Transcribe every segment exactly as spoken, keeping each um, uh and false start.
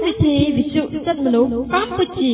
វិធីវិទ្យុសិទ្ធិមនុស្សកម្ពុជា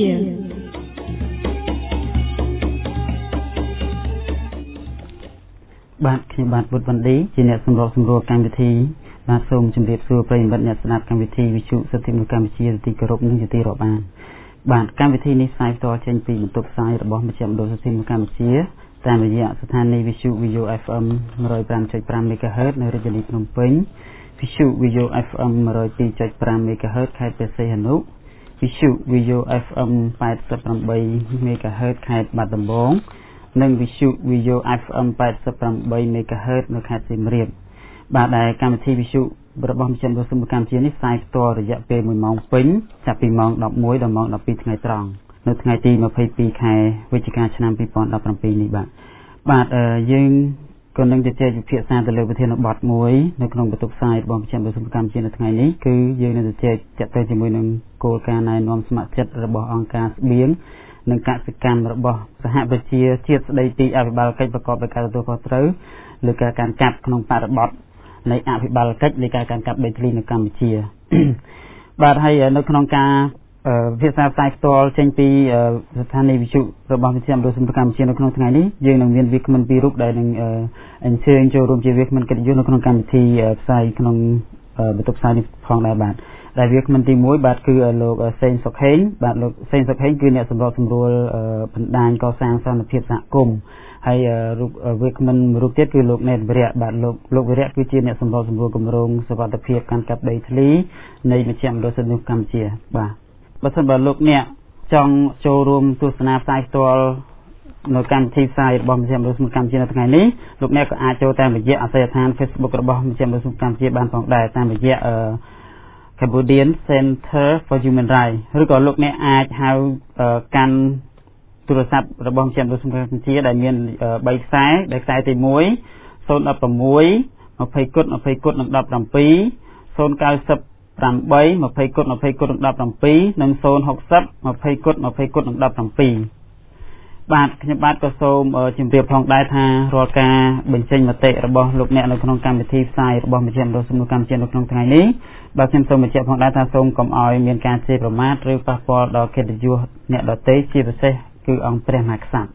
បាទខ្ញុំបាទបុត្រវណ្ឌីជាអ្នកសម្របសម្រួលកម្មវិធីបាទសូមជម្រាបសួរប្រិយមិត្តអ្នកស្ដាប់កម្មវិធីវិទ្យុសិទ្ធិមនុស្សកម្ពុជាទីគោរពនិងជាទីរាប់អានបាទកម្មវិធីនេះផ្សាយផ្ទាល់ចេញពីបន្ទប់ផ្សាយរបស់មជ្ឈមណ្ឌលសិទ្ធិមនុស្សកម្ពុជាតាមរយៈស្ថានីយ៍វិទ្យុ Video เอฟ เอ็ม one oh five point five មេហ្គាហឺត នៅរាជធានីភ្នំពេញវិទ្យុ Video เอฟ เอ็ม one oh two point five មេហ្គាហឺតខេត្តព្រះសីហនុវិទ្យុ Video เอฟ เอ็ม eighty-eightមេហ្គាហឺតខេត្តបាត់ដំបងនិងវិទ្យុ Video เอฟ เอ็ม eighty-eightមេហ្គាហឺតនៅខេត្តសៀមរាបបាទដែលកម្មវិធីវិទ្យុរបស់មជ្ឈមណ្ឌលសិទ្ធិមនុស្សកម្ពុជានេះផ្សាយផ្ទាល់រយៈពេលoneម៉ោងពេញចាប់ពីម៉ោងelevenដល់ម៉ោងtwelveថ្ងៃត្រង់នៅថ្ងៃទីtwenty-twoខែវិច្ឆិកាឆ្នាំtwenty seventeenនេះបាទបាទយើងក៏នឹងជជែកវិភាសាទៅលើប្រធានបទមួយនៅក្នុងបន្ទប់ផ្សាយរបស់មជ្ឈមណ្ឌលសិទ្ធិមនុស្សកម្ពុជានៅថ្ងៃនេះគឺយើងនឹងជជែកទាក់ទងជាមួយនឹងគោលការណ៍ណែនាំស្ម័គ្រចិត្តរបស់អង្គការស្បៀងនិងកសិកម្មរបស់សហប្រជាជាតិស្ដីពីអភិបាលកិច្ចប្រកបដោយការទទួលខុសត្រូវលើការកាន់កាប់ក្នុងបរិបទនៃអភិបាលកិច្ចនៃការកាន់កាប់ដីធ្លីនៅកម្ពុជាបាទហើយនៅក្នុងការវិភាសាផ្សាយផ្ទាល់ចេញពីស្ថានីយ៍វិទ្យុរបស់មជ្ឈមណ្ឌលសិទ្ធិមនុស្សកម្ពុជានៅក្នុងថ្ងៃនេះយើងនឹងមានវាគ្មិនពីររូបដែលនឹងអញ្ជើញចូលរួមជាវាគ្មិនកិត្តិយសនៅក្នុងកម្មវិធីផ្សាយក្នុងបន្ទប់ផ្សាយនេះផងដែរបាទដែលវាគ្មិនទីoneបាទគឺលោកសេងសុខហេងបាទលោកសេងសុខហេងគឺអ្នកសម្របសម្រួលបណ្ដាញកសាងសន្តិភាពសហគមន៍ហើយរូបវាគ្មិនរូបទៀតគឺលោកណេតវិរៈបាទលោកលោកវិរៈគឺជាអ្នកសម្របសម្រួលគម្រោងសុវត្ថិភាពកាន់កាប់ដីធ្លីនៃមជ្ឈមណ្ឌលសិទ្ធិមនុស្សកម្ពុជាបាទបើសិនបើលោកអ្នកចង់ចូលរួមទស្សនាផ្សាយផ្ទាល់នៅកម្មវិធីផ្សាយរបស់មជ្ឈមណ្ឌលសិទ្ធិមនុស្សកម្ពុជានៅថ្ងៃនេះលោកអ្នកក៏អាចចូលតាមរយៈអាសយដ្ឋាន Facebook របស់មជ្ឈមណ្ឌលសិទ្ធិមនុស្សកម្ពុជាបានផងដែរតាមរយៈអឺ Cambodian Center for Human Rights ឬក៏លោកអ្នកអាចហៅកាន់ទូរស័ព្ទរបស់មជ្ឈមណ្ឌលសិទ្ធិមនុស្សកម្ពុជាដែលមានthreeខ្សែដែលខ្សែទីone zero one six twentyគុណtwentyគុណនិងseventeen zero nine eight twentyគុណtwentyគុណនិងseventeenនិងzero six zero twentyគុណtwentyគុណនិងseventeenបាទខ្ញុំបាទក៏សូមជម្រាបផងដែរថារាល់ការបញ្ចេញមតិរបស់លោកអ្នកនៅក្នុងកម្មវិធីផ្សាយរបស់មជ្ឈមណ្ឌលសិទ្ធិមនុស្សកម្ពុជានៅក្នុងថ្ងៃនេះបាទខ្ញុំសូមបញ្ជាក់ផងដែរថាសូមកុំឲ្យមានការជេរប្រមាថឬប៉ះពាល់ដល់កិត្តិយសអ្នកដទៃជាពិសេសគឺអង្គព្រះមហាក្សត្រ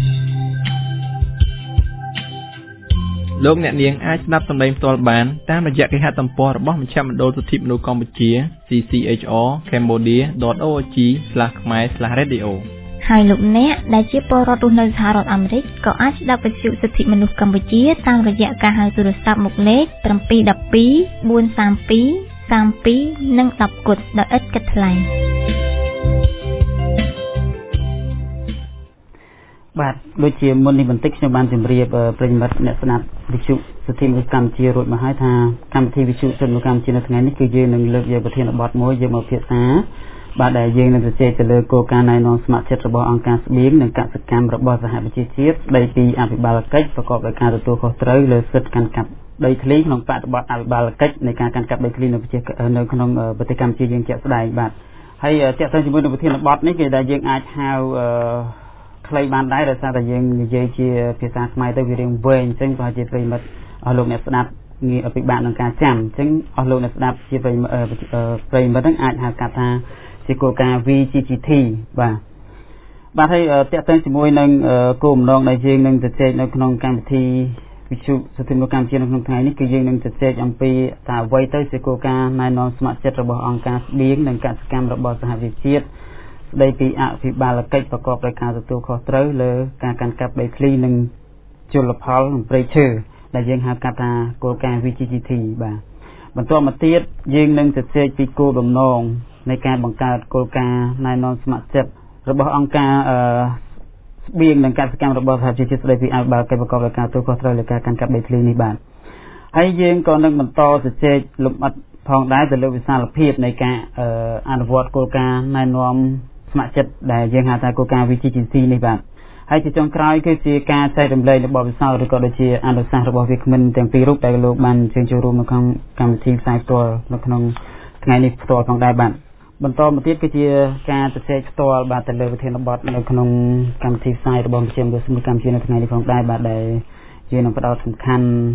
លោកអ្នកនាងអាចស្ដាប់សម្លេងផ្ទាល់បានតាមរយៈគេហទំព័ររបស់មជ្ឈមណ្ឌលសិទ្ធិមនុស្សកម្ពុជា c c h r cambodia dot org slash khmer slash radio ហើយលោកអ្នកដែលជាពលរដ្ឋរស់នៅសហរដ្ឋអាមេរិកក៏អាចស្ដាប់វិទ្យុសិទ្ធិមនុស្សកម្ពុជាតាមរយៈការហៅទូរស័ព្ទមកលេខseven one two four three two thirty-twoនិងtenគត់ដោយឥតគិតថ្លៃបាទដូចជាមុននេះបន្តិចខ្ញុំបានជម្រាបប្រិយមិត្តអ្នកស្ដាប់វិទ្យុសិទ្ធិមនុស្សកម្ពុជារួចមកហើយថាកម្មវិធីវិទ្យុសិទ្ធិមនុស្សកម្ពុជានៅថ្ងៃនេះគឺយើងនឹងលើកយកប្រធានបទមួយយកមកពិភាក្សាបាទដែលយើងនឹងជជែកទៅលើគោលការណ៍ណែនាំស្ម័គ្រចិត្តរបស់អង្គការស្បៀងនិងកសិកម្មរបស់សហប្រជាជាតិស្ដីពីអភិបាលកិច្ចប្រកបដោយការទទួលខុសត្រូវលើសិទ្ធិកាន់កាប់ដីធ្លីក្នុងបរិបទអភិបាលកិច្ចនៃការកាន់កាប់ដីធ្លីនៅប្រទេសនៅក្នុងប្រទេសកម្ពុជាយើងជាក់ស្ដែងបាទហើយទាក់ទងជាមួយនឹងប្រធានបទនេះគឺដែលយើងអាចហៅខ្លីបានដែរដោយសារតែយើងនិយាយជាភាសាខ្មែរទៅវារៀងវែងអញ្ចឹងប្រហែលជាប្រិយមិត្តអស់លោកអ្នកស្ដាប់ងាយពិបាកក្នុងការចាំអញ្ចឹងអស់លោកអ្នកស្ដាប់ជាប្រិយមិត្តប្រិយមិត្តហ្នឹងអាចហៅកាត់ថាជាគោលការណ៍ V G G T បាទបាទហើយតាក់ទងជាមួយនឹងគោលបំណងដែលយើងនឹងជជែកនៅក្នុងកម្មវិធីវិទ្យុសិទ្ធិមនុស្សកម្ពុជានៅក្នុងថ្ងៃនេះគឺយើងនឹងជជែកអំពីថាអ្វីទៅជាគោលការណ៍ណែនាំស្ម័គ្រចិត្តរបស់អង្គការស្បៀងនិងកសិកម្មរបស់សហប្រជាជាតិស្ដីពីអភិបាលកិច្ចប្រកបដោយការទទួលខុសត្រូវលើការកាន់កាប់ដីធ្លីនិងជលផលនិងព្រៃឈើដែលយើងហៅកាត់ថាគោលការណ៍ V G G T បាទបន្ទាប់មកទៀតយើងនឹងជជែកពីគោលបំណងនៃការបង្កើតគោលការណ៍ណែនាំស្ម័គ្រចិត្តរបស់អង្គការស្បៀងនិងកសិកម្មរបស់សហជីពស្ដីពីអភិបាលកិច្ចប្រកបដោយការទទួលខុសត្រូវលើការកាន់កាប់ដីធ្លីនេះបាទហើយយើងក៏នឹងបន្តជជែកលម្អិតផងដែរទៅលើវិសាលភាពនៃការអនុវត្តគោលការណ៍ណែនាំស្ម័គ្រចិត្តដែលយើងហៅថាគោលការណ៍ V G G T នេះបាទហើយជាចុងក្រោយគឺជាការចែករំលែករបស់វិស័យឬក៏ដូចជាអនុសាសន៍របស់វាគ្មិនទាំងពីររូបដែលលោកបានជើញចូលរួមនៅក្នុងកម្មវិធីផ្សាយផ្ទាល់នៅក្នុងថ្ងៃនេះផ្ទាល់ផងដែរបាទបន្តមកទៀតគឺជាការជជែកផ្ទាល់បាទទៅលើប្រធានបទនៅក្នុងកម្មវិធីផ្សាយរបស់មជ្ឈមណ្ឌលសិទ្ធិមនុស្សកម្ពុជានៅថ្ងៃនេះផងដែរបាទដែលយើងនឹងផ្ដោតសំខាន់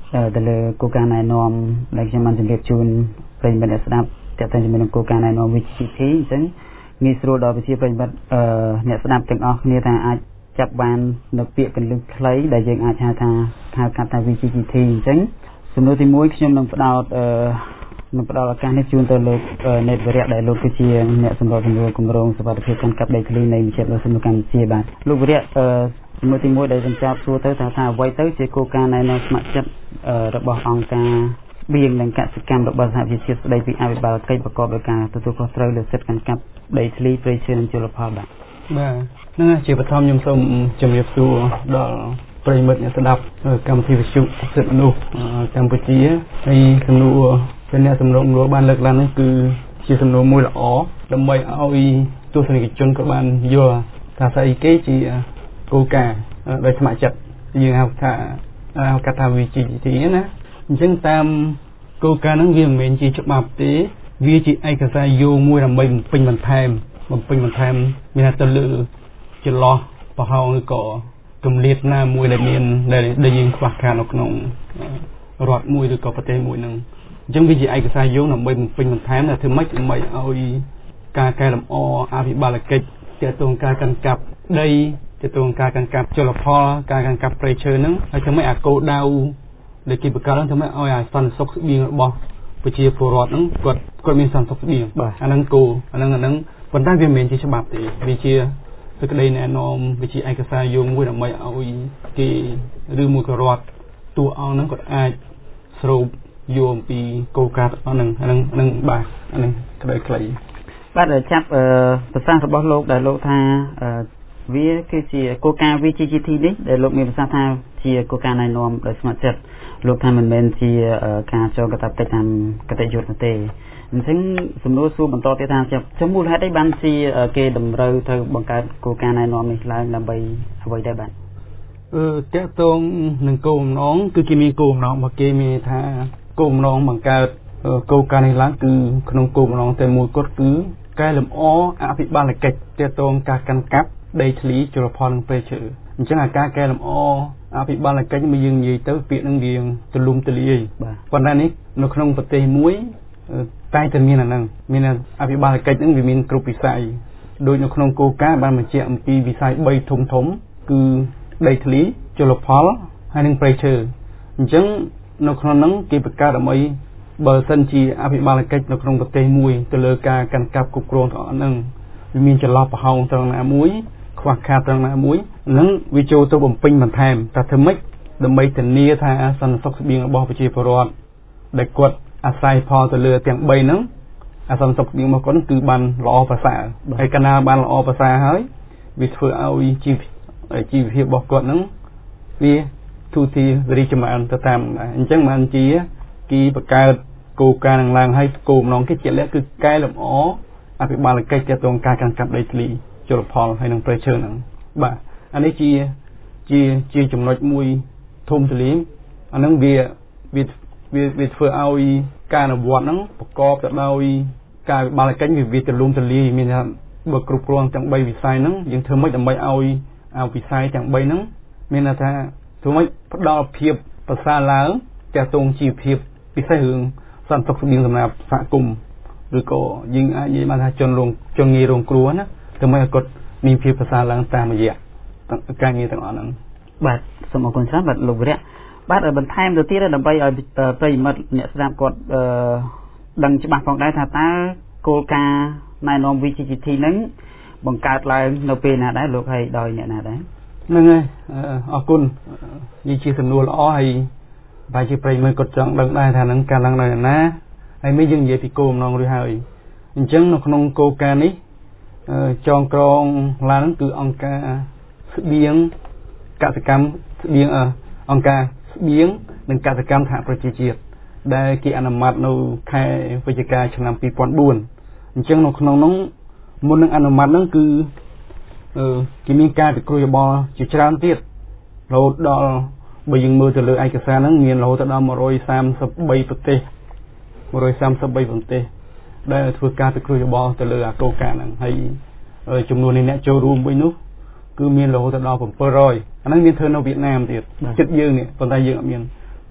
ទៅលើគោលការណ៍ណែនាំដែលខ្ញុំបានជម្រាបជូនប្រិយមិត្តអ្នកស្ដាប់ទាក់ទងជាមួយនឹងគោលការណ៍ណែនាំ V G T អញ្ចឹងងាយស្រួលដល់វិជាប្រិយមិត្តអ្នកស្ដាប់ទាំងអស់គ្នាថាអាចចាប់បាននៅពាក្យកន្លឹះខ្លីដែលយើងអាចហៅថាហៅកាត់ថា V G T អញ្ចឹងសំណួរទីមួយខ្ញុំនឹងផ្ដោតអឺនឹងផ្ដល់ឱកាសនេះជូនទៅលោកនេតវរៈដែលលោកគឺជាអ្នកសម្របសម្រួលគម្រោងសុវត្ថិភាពកាន់កាប់ដីធ្លីនៃវិទ្យាល័យសំខាន់កម្ពុជាបាទលោកវរៈអឺសំណួរទីមួយដែលខ្ញុំចាប់សួរទៅថាថាអ្វីទៅជាគោលការណ៍ណែនាំស្ម័គ្រចិត្តរបស់អង្គការបៀងនិងកសិកម្មរបស់សហវិជាតិស្ដីពីអភិបាលកិច្ចប្រកបដោយការទទួលខុសត្រូវលើសិទ្ធិកាន់កាប់ដីធ្លីព្រៃឈើនិងជលផលបាទបាទហ្នឹងជាបឋមខ្ញុំសូមជម្រាបសួរដល់ប្រិយមិត្តអ្នកស្ដាប់កម្មវិធីវិទ្យុសិទ្ធិមនុស្សកម្ពុជាហើយសំណួរដែលអ្នកសម្រុំរួលបានលើកឡើងនេះគឺជាសំណួរមួយល្អដើម្បីឲ្យទស្សនិកជនក៏បានយល់ថាស្អីគេជាគោលការណ៍ដោយស្ម័គ្រចិត្តយើងហៅថាហៅថា V G T ណាអញ្ចឹងតាមគោលការណ៍ហ្នឹងវាមិនមែនជាច្បាប់ទេវាជាឯកសារយោងមួយដើម្បីបំពេញបន្ថែមបំពេញបន្ថែមមានថាទៅលើចន្លោះប្រហោងឬក៏គម្លាតណាមួយដែលមានដែលយើងខ្វះខាតនៅក្នុងរដ្ឋមួយឬក៏ប្រទេសមួយហ្នឹងអញ្ចឹងវាជាឯកសារយោងដើម្បីបំពេញបន្ថែមថាធ្វើម៉េចដើម្បីឲ្យការកែលម្អអភិបាលកិច្ចទាក់ទងការកាន់កាប់ដីទាក់ទងការកាន់កាប់ជលផលការកាន់កាប់ព្រៃឈើហ្នឹងហើយធ្វើម៉េចអាគោលដៅដែលគេបង្កើតហ្នឹងធ្វើម៉េចឲ្យអាសន្តិសុខស្បៀងរបស់ប្រជាពលរដ្ឋហ្នឹងគាត់គាត់មានសន្តិសុខស្បៀងអាហ្នឹងគោលអាហ្នឹងអាហ្នឹងប៉ុន្តែវាមិនមែនជាច្បាប់ទេវាជាសេចក្តីណែនាំវាជាឯកសារយោងមួយដើម្បីឲ្យគេឬមួយក៏រដ្ឋតួអង្គហ្នឹងគាត់អាចស្រូបយកអំពីគោលការណ៍ហ្នឹងអាហ្នឹងហ្នឹងបាទអាហ្នឹងក្តីខ្លីបាទចាប់ប្រសាសន៍របស់លោកដែលលោកថាវាគឺជាគោលការណ៍ V G T នេះដែលលោកមានប្រសាសន៍ថាជាគោលការណ៍ណែនាំដោយស្ម័គ្រចិត្តលោកថាមិនមែនជាការចងកាតព្វកិច្ចតាមកតេយ្យុទ្ធទេអញ្ចឹងសំណួរសួរបន្តទៀតថាចំមូលហេតុអីបានជាគេតម្រូវទៅបង្កើតគោលការណ៍ណែនាំនេះឡើងដើម្បីអ្វីដែរបាទអឺតើតងនឹងគោលបំណងគឺគេមានគោលបំណងរបស់គេមានថាគោលបំណងបង្កើតគោលការណ៍នេះឡើងគឺក្នុងគោលបំណងតែមួយគត់គឺកែលម្អអភិបាលកិច្ចទាក់ទងការកាន់កាប់ដីធ្លីជលផលនិងព្រៃឈើអញ្ចឹងអាការកែលម្អអភិបាលកិច្ចមកយើងនិយាយទៅពាក្យនឹងវាទលំទលាយប៉ុន្តែនេះនៅក្នុងប្រទេសមួយតែតែមានអាហ្នឹងមានអភិបាលកិច្ចហ្នឹងវាមានគ្រប់វិស័យដូចនៅក្នុងគោលការណ៍បានបញ្ជាក់អំពីវិស័យបីធំធំគឺដីធ្លីជលផលហើយនិងព្រៃឈើអញ្ចឹងនៅក្នុងហ្នឹងគេបង្កើតដើម្បីបើសិនជាអភិបាលកិច្ចនៅក្នុងប្រទេសមួយទៅលើការកាន់កាប់គ្រប់គ្រងទាំងអស់ហ្នឹងវាមានចន្លោះប្រហោងត្រង់ណាមួយខ្វះខាតត្រង់ណាមួយហ្នឹងវាចូលទៅបំពេញបន្ថែមតែធ្វើម៉េចដើម្បីធានាថាសន្តិសុខស្បៀងរបស់ប្រជាពលរដ្ឋដែលគាត់អាស្រ័យផលទៅលើទាំងបីហ្នឹងអាសន្តិសុខស្បៀងរបស់គាត់គឺបានល្អប្រសើរហើយកណាបានល្អប្រសើរហើយវាធ្វើឲ្យជីវជីវភាពរបស់គាត់ហ្នឹងវាទូទីរីកចម្រើនទៅតាមអញ្ចឹងបានជាគេបង្កើតគោលការណ៍នឹងឡើងហើយគោលបំណងគេជាក់លាក់គឺកែលម្អអភិបាលកិច្ចទាក់ទងការកាន់កាប់ដីធ្លីជលផលហើយនិងព្រៃឈើហ្នឹងបាទអានេះជាជាជាចំណុចមួយធំទូលាយអាហ្នឹងវាវាវាវាធ្វើឲ្យការអនុវត្តហ្នឹងប្រកបទៅដោយការវិបាលកិច្ចវាវាទលំទលាយមានថាបើគ្រប់គ្រងទាំងបីវិស័យហ្នឹងយើងធ្វើម៉េចដើម្បីឲ្យឲ្យវិស័យទាំងបីហ្នឹងមានថាធ្វើម៉េចផ្ដល់ភាពប្រសើរឡើងទាក់ទងជីវភាពពិសេសរឿងសន្តិសុខស្បៀងសម្រាប់សហគមន៍ឬក៏យើងអាចនិយាយបានថាជនរងជនងាយរងគ្រោះណាធ្វើម៉េចឲ្យគាត់មានភាពប្រសើរឡើងតាមរយៈការងារទាំងអស់ហ្នឹងបាទសូមអរគុណច្រើនបាទលោកវរៈបាទបន្ថែមទៅទៀតដើម្បីឲ្យប្រិយមិត្តអ្នកស្ដាប់គាត់អឺដឹងច្បាស់ផងដែរថាតើគោលការណ៍ណែនាំ V G T ហ្នឹងបង្កើតឡើងនៅពេលណាដែរលោកហើយដោយអ្នកណាដែរហ្នឹងហើយអរគុណនិយាយជាសំណួរល្អហើយបែរជាប្រិយមិត្តគាត់ចង់ដឹងដែរថានឹងការឡើងនៅណាហើយមិនយើងនិយាយពីគោលបំណងរួចហើយអញ្ចឹងនៅក្នុងគោលការណ៍នេះចងក្រងឡើងគឺអង្គការស្បៀងកសិកម្មស្បៀងអង្គការស្បៀងនិងកសិកម្មសហប្រជាជាតិដែលគេអនុម័តនៅខែវិច្ឆិកាឆ្នាំពីរពាន់បួនអញ្ចឹងនៅក្នុងនោះមុននឹងអនុម័តហ្នឹងគឺគេមានការពិគ្រោះយោបល់ជាច្រើនទៀតរហូតដល់បើយើងមើលទៅលើឯកសារហ្នឹងមានរហូតដល់một trăm ba mươi baប្រទេសmột trăm ba mươi baប្រទេសដែលធ្វើការពិគ្រោះយោបល់ទៅលើអាគោលការណ៍ហ្នឹងហើយចំនួនអ្នកចូលរួមវិញនោះគឺមានរហូតដល់seven hundredអាហ្នឹងមានធ្វើនៅវៀតណាមទៀតចិត្តយើងនេះប៉ុន្តែយើងអត់មានព្រ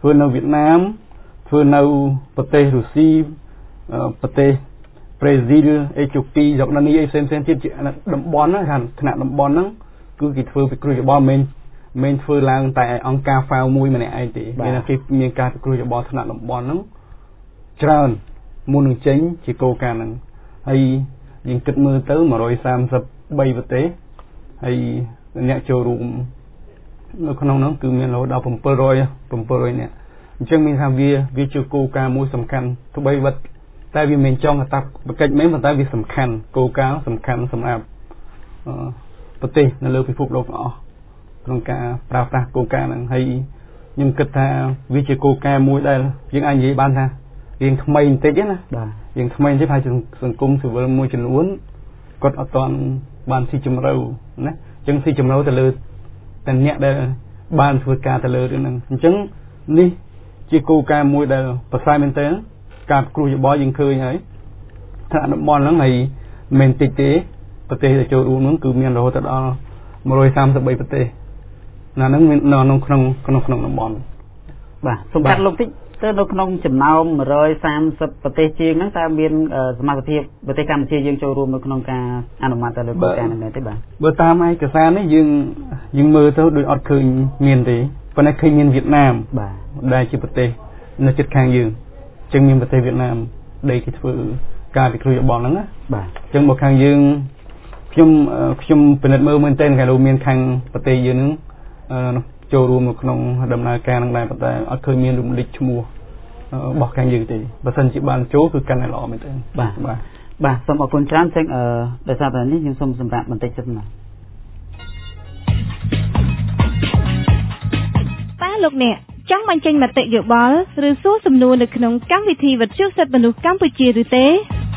ធ្វើនៅវៀតណាមធ្វើនៅប្រទេសរុស្ស៊ីប្រទេសប្រេស៊ីលអេជូពីយូណានីអីផ្សេងៗទៀតជាតំបន់ហ្នឹងថ្នាក់តំបន់ហ្នឹងគឺគេធ្វើពិគ្រោះយោបល់មិនមិនធ្វើឡើងតែអង្គការ ហ្វាវ មួយម្នាក់ឯងទេមានតែគេមានការពិគ្រោះយោបល់ថ្នាក់តំបន់ហ្នឹងច្រើនមុននឹងចេញជាគោលការណ៍ហ្នឹងហើយយើងគិតមើលទៅone hundred thirty-threeប្រទេសហើយអ្នកចូលរួមនៅក្នុងហ្នឹងគឺមានរហូតដល់seven hundredនាក់អញ្ចឹងមានថាវាវាជាគោលការណ៍មួយសំខាន់ទោះបីវត្តតែវាមិនចង់កាតព្វកិច្ចមែនប៉ុន្តែវាសំខាន់គោលការណ៍សំខាន់សម្រាប់ប្រទេសនៅលើពិភពលោកទាំងអស់ក្នុងការប្រើប្រាស់គោលការណ៍ហ្នឹងហើយខ្ញុំគិតថាវាជាគោលការណ៍មួយដែលយើងអាចនិយាយបានថារៀងថ្មីបន្តិចណាបាទរៀងថ្មីបន្តិចហើយសង្គមស៊ីវិលមួយចំនួនគាត់អត់ទាន់បានស៊ីជម្រៅណាអញ្ចឹងស៊ីជម្រៅទៅលើតែអ្នកដែលបានធ្វើការទៅលើរឿងហ្នឹងអញ្ចឹងនេះជាគោលការណ៍មួយដែលប្រសើរមែនទែនការគ្រូយោបល់យើងឃើញហើយថាតំបន់ហ្នឹងហើយមិនតិចទេប្រទេសដែលចូលរួមហ្នឹងគឺមានរហូតដល់one hundred thirty-threeប្រទេសណាហ្នឹងមាននៅក្នុងក្នុងក្នុងតំបន់បាទសូមកាត់លោកតិចទៅនៅក្នុងចំណោមone hundred thirtyប្រទេសជាងហ្នឹងតើមានសមាជិកប្រទេសកម្ពុជាយើងចូលរួមនៅក្នុងការអនុម័តទៅលើគោលការណ៍ហ្នឹងទេបាទបើតាមឯកសារនេះយើងយើងមើលទៅដូចអត់ឃើញមានទេប៉ុន្តែឃើញមានវៀតណាមបាទដែលជាប្រទេសនៅជិតខាងយើងអញ្ចឹងមានប្រទេសវៀតណាមដែលគេធ្វើការពិគ្រោះយោបល់ហ្នឹងណាបាទអញ្ចឹងមកខាងយើងខ្ញុំខ្ញុំពិនិត្យមើលមែនទែនគេលោកមានខាងប្រទេសយើងហ្នឹងចូលរួមនៅក្នុងដំណើរការហ្នឹងដែរប៉ុន្តែអត់ឃើញមានរំលេចឈ្មោះរបស់ខាងយើងទេបើសិនជាបានចូលគឺកាន់តែល្អមែនទែនបាទបាទបាទសូមអរគុណច្រើនចឹងអឺដោយសារតែនេះខ្ញុំសូមសម្រាប់បន្តិចសិនណាបាទលោកអ្នកចង់បញ្ចេញមតិយោបល់ឬសួរសំណួរនៅក្នុងកម្មវិធីវិទ្យុសិទ្ធិមនុស្សកម្ពុជាឬទេ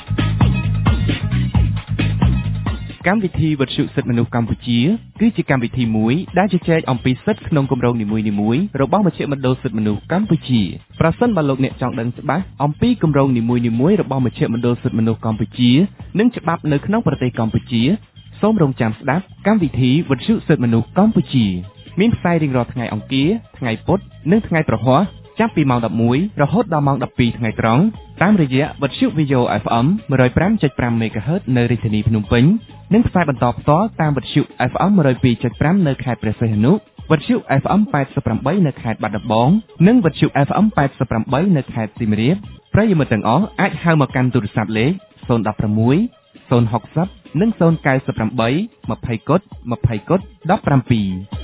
កម្មវិធីវិទ្យុសិទ្ធិមនុស្សកម្ពុជាគឺជាកម្មវិធីមួយដែលជជែកអំពីសិទ្ធិក្នុងគម្រោងនីមួយៗរបស់មជ្ឈមណ្ឌលសិទ្ធិមនុស្សកម្ពុជាប្រសិនបើលោកអ្នកចង់ដឹងច្បាស់អំពីគម្រោងនីមួយៗរបស់មជ្ឈមណ្ឌលសិទ្ធិមនុស្សកម្ពុជានិងច្បាប់នៅក្នុងប្រទេសកម្ពុជាសូមរងចាំស្ដាប់កម្មវិធីវិទ្យុសិទ្ធិមនុស្សកម្ពុជាមានផ្សាយរៀងរាល់ថ្ងៃអង្គារថ្ងៃពុធនិងថ្ងៃប្រហ័សចាប់ពីម៉ោងelevenរហូតដល់ម៉ោងtwelveថ្ងៃត្រង់តាមរយៈវិទ្យុ Video เอฟ เอ็ม one oh five point five មេហ្គាហឺតនៅរាជធានីភ្នំពេញនិងផ្សាយបន្តផ្ទាល់តាមវិទ្យុ เอฟ เอ็ม one oh two point five នៅខេត្តព្រះសីហនុវិទ្យុ เอฟ เอ็ม eighty-eightនៅខេត្តបាត់ដំបងនិងវិទ្យុ เอฟ เอ็ม eighty-eightនៅខេត្តសៀមរាបប្រិយមិត្តទាំងអស់អាចហៅមកកាន់ទូរស័ព្ទលេខzero one six zero six zeroនិងzero nine eight twentyកុដtwentyកុដseventeen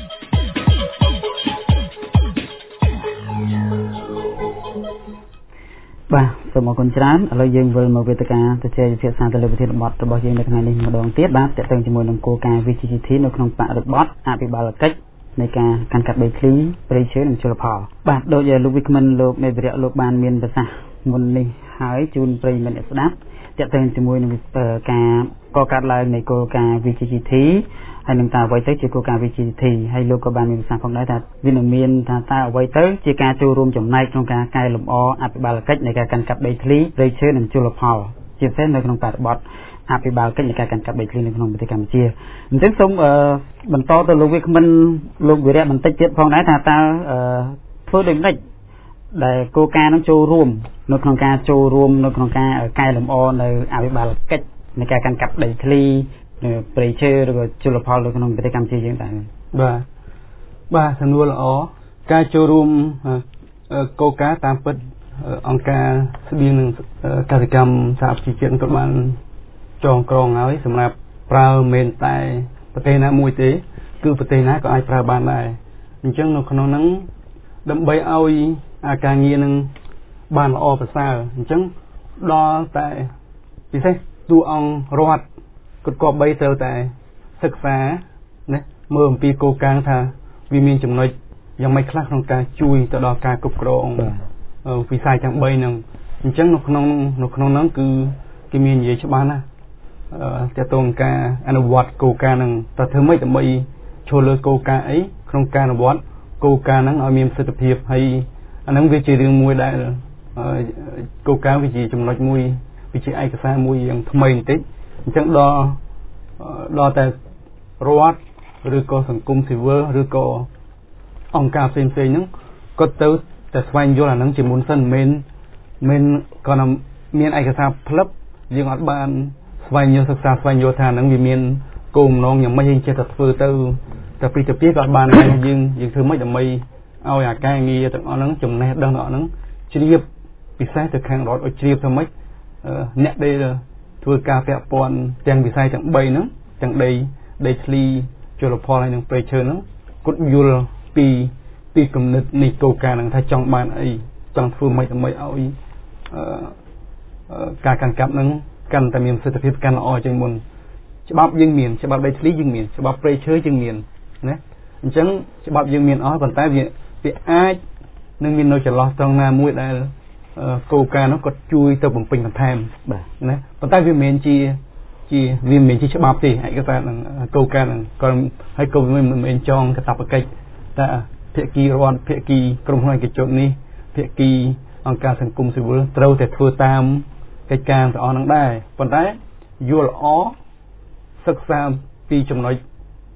បាទសូមអរគុណច្រើនឥឡូវយើងវិលមកវេទិកាទៅជែកវិភាសាទៅលើប្រធានបទរបស់យើងនៅថ្ងៃនេះម្ដងទៀតបាទតកតឹងជាមួយនឹងគោលការណ៍ V G G T នៅក្នុងបរិបទអភិបាលកិច្ចនៃការកាន់កាប់ដីធ្លីព្រៃឈើនិងជលផលបាទដោយលោកវិក្កាមលោកមេវរៈលោកបានមានប្រសាសន៍មុននេះហើយជូនប្រិយមិត្តអ្នកស្ដាប់តកតឹងជាមួយនឹងការកកើតឡើងនៃគោលការណ៍ V G G T ហើយនឹងតើអ្វីទៅជាគោលការណ៍ V G G T ហើយលោកក៏បានមានប្រសាសន៍ផងដែរថាវានឹងមានថាតើអ្វីទៅជាការចូលរួមចំណែកក្នុងការកែលម្អអភិបាលកិច្ចនៃការកាន់កាប់ដីធ្លីព្រៃឈើនិងជលផលជាពិសេសនៅក្នុងបរិបទអភិបាលកិច្ចនៃការកាន់កាប់ដីធ្លីនៅក្នុងប្រទេសកម្ពុជាអញ្ចឹងសូមបន្តទៅលោកវិក្កាមលោកវិរៈបន្តិចទៀតផងដែរថាតើធ្វើដូចម្តេចដែលគោលការណ៍នឹងចូលរួមនៅក្នុងការចូលរួមនៅក្នុងការកែលម្អនៅអភិបាលកិច្ចនៃការកាន់កាប់ដីធ្លីព្រៃឈើឬក៏ជលផលនៅក្នុងប្រទេសកម្ពុជាយើងដែរបាទបាទសំណួរល្អការចូលរួមគោលការណ៍តាមពិតអង្គការស្បៀងនឹងកសិកម្មសហប្រជាជាតិក៏បានចងក្រងហើយសម្រាប់ប្រើមិនតែប្រទេសណាមួយទេគឺប្រទេសណាក៏អាចប្រើបានដែរអញ្ចឹងនៅក្នុងហ្នឹងដើម្បីឲ្យអាការងារនឹងបានល្អប្រសើរអញ្ចឹងដល់តែពិសេសតួអង្គរដ្ឋគាត់ក៏បីត្រូវតែសិក្សាណាមើលអំពីគោលការណ៍ថាវាមានចំណុចយ៉ាងម៉េចខ្លះក្នុងការជួយទៅដល់ការគ្រប់គ្រងវិស័យទាំងបីហ្នឹងអញ្ចឹងនៅក្នុងនៅក្នុងហ្នឹងគឺគេមាននិយាយច្បាស់ណាស់ទាក់ទងការអនុវត្តគោលការណ៍ហ្នឹងតើធ្វើម៉េចដើម្បីចូលលើគោលការណ៍អីក្នុងការអនុវត្តគោលការណ៍ហ្នឹងឲ្យមានប្រសិទ្ធភាពហើយអាហ្នឹងវាជារឿងមួយដែលគោលការណ៍វាជាចំណុចមួយវាជាឯកសារមួយយ៉ាងថ្មីបន្តិចអញ្ចឹងដល់ដល់តែរដ្ឋឬក៏សង្គមស៊ីវិលឬក៏អង្គការផ្សេងៗហ្នឹងគាត់ទៅแต่สวายโยนหนังจีมุนเส้นเมนเมนก่อนเมียนไอกระซาพลับยังอัดบานสวายโยศึกษาสวายโยธาหนังวิเมียนกลุ่มน้องยังไม่ยิงเจตฟือเตอแต่ปีจะปีก่อนบานอะไรยิงยิงคือไม่จะไม่เอาอยากแก้งี้แต่เอาหนังจุ่มในดังเอาหนังเชียบปีไซจะแข่งรถเอาเชียบทำไมเนี่ยได้เลยทัวร์กาแฟปอนแจงปีไซจังใบนึงจังใดได้ทลีจุลพออะไรหนึ่งไปเชิญนึงกุดยุลปีปีกำเนิดในโกการหนังถ้าจังบานไอจังฟูไม่จะไม่เอาการการกับนั้นกันแต่มีสถิติการออจังมุนฉบับยังเมียนฉบับได้ทลียังเมียนฉบับไปเชิญยังเมียนนะจังฉบับยังเมียนอ๋อปัจจัยเนี่ยปีไอนึงมีโนจะรอตรงหน้ามวยได้โกการnó có chui từ bằng bình bằng tham, này, còn tại vì mình chỉ chỉ vì mình chỉ chấp thì hãy cái ta là câu ca là còn hay câu mình mình trong cái tập cái ta phía kỳ ron phía kỳ công hoa cái chỗ này phía kỳ ông ca thành cung sự vừa trâu thì thua tam cái ca thì on năng đai còn tại vua là ó sắc xa pi trong nói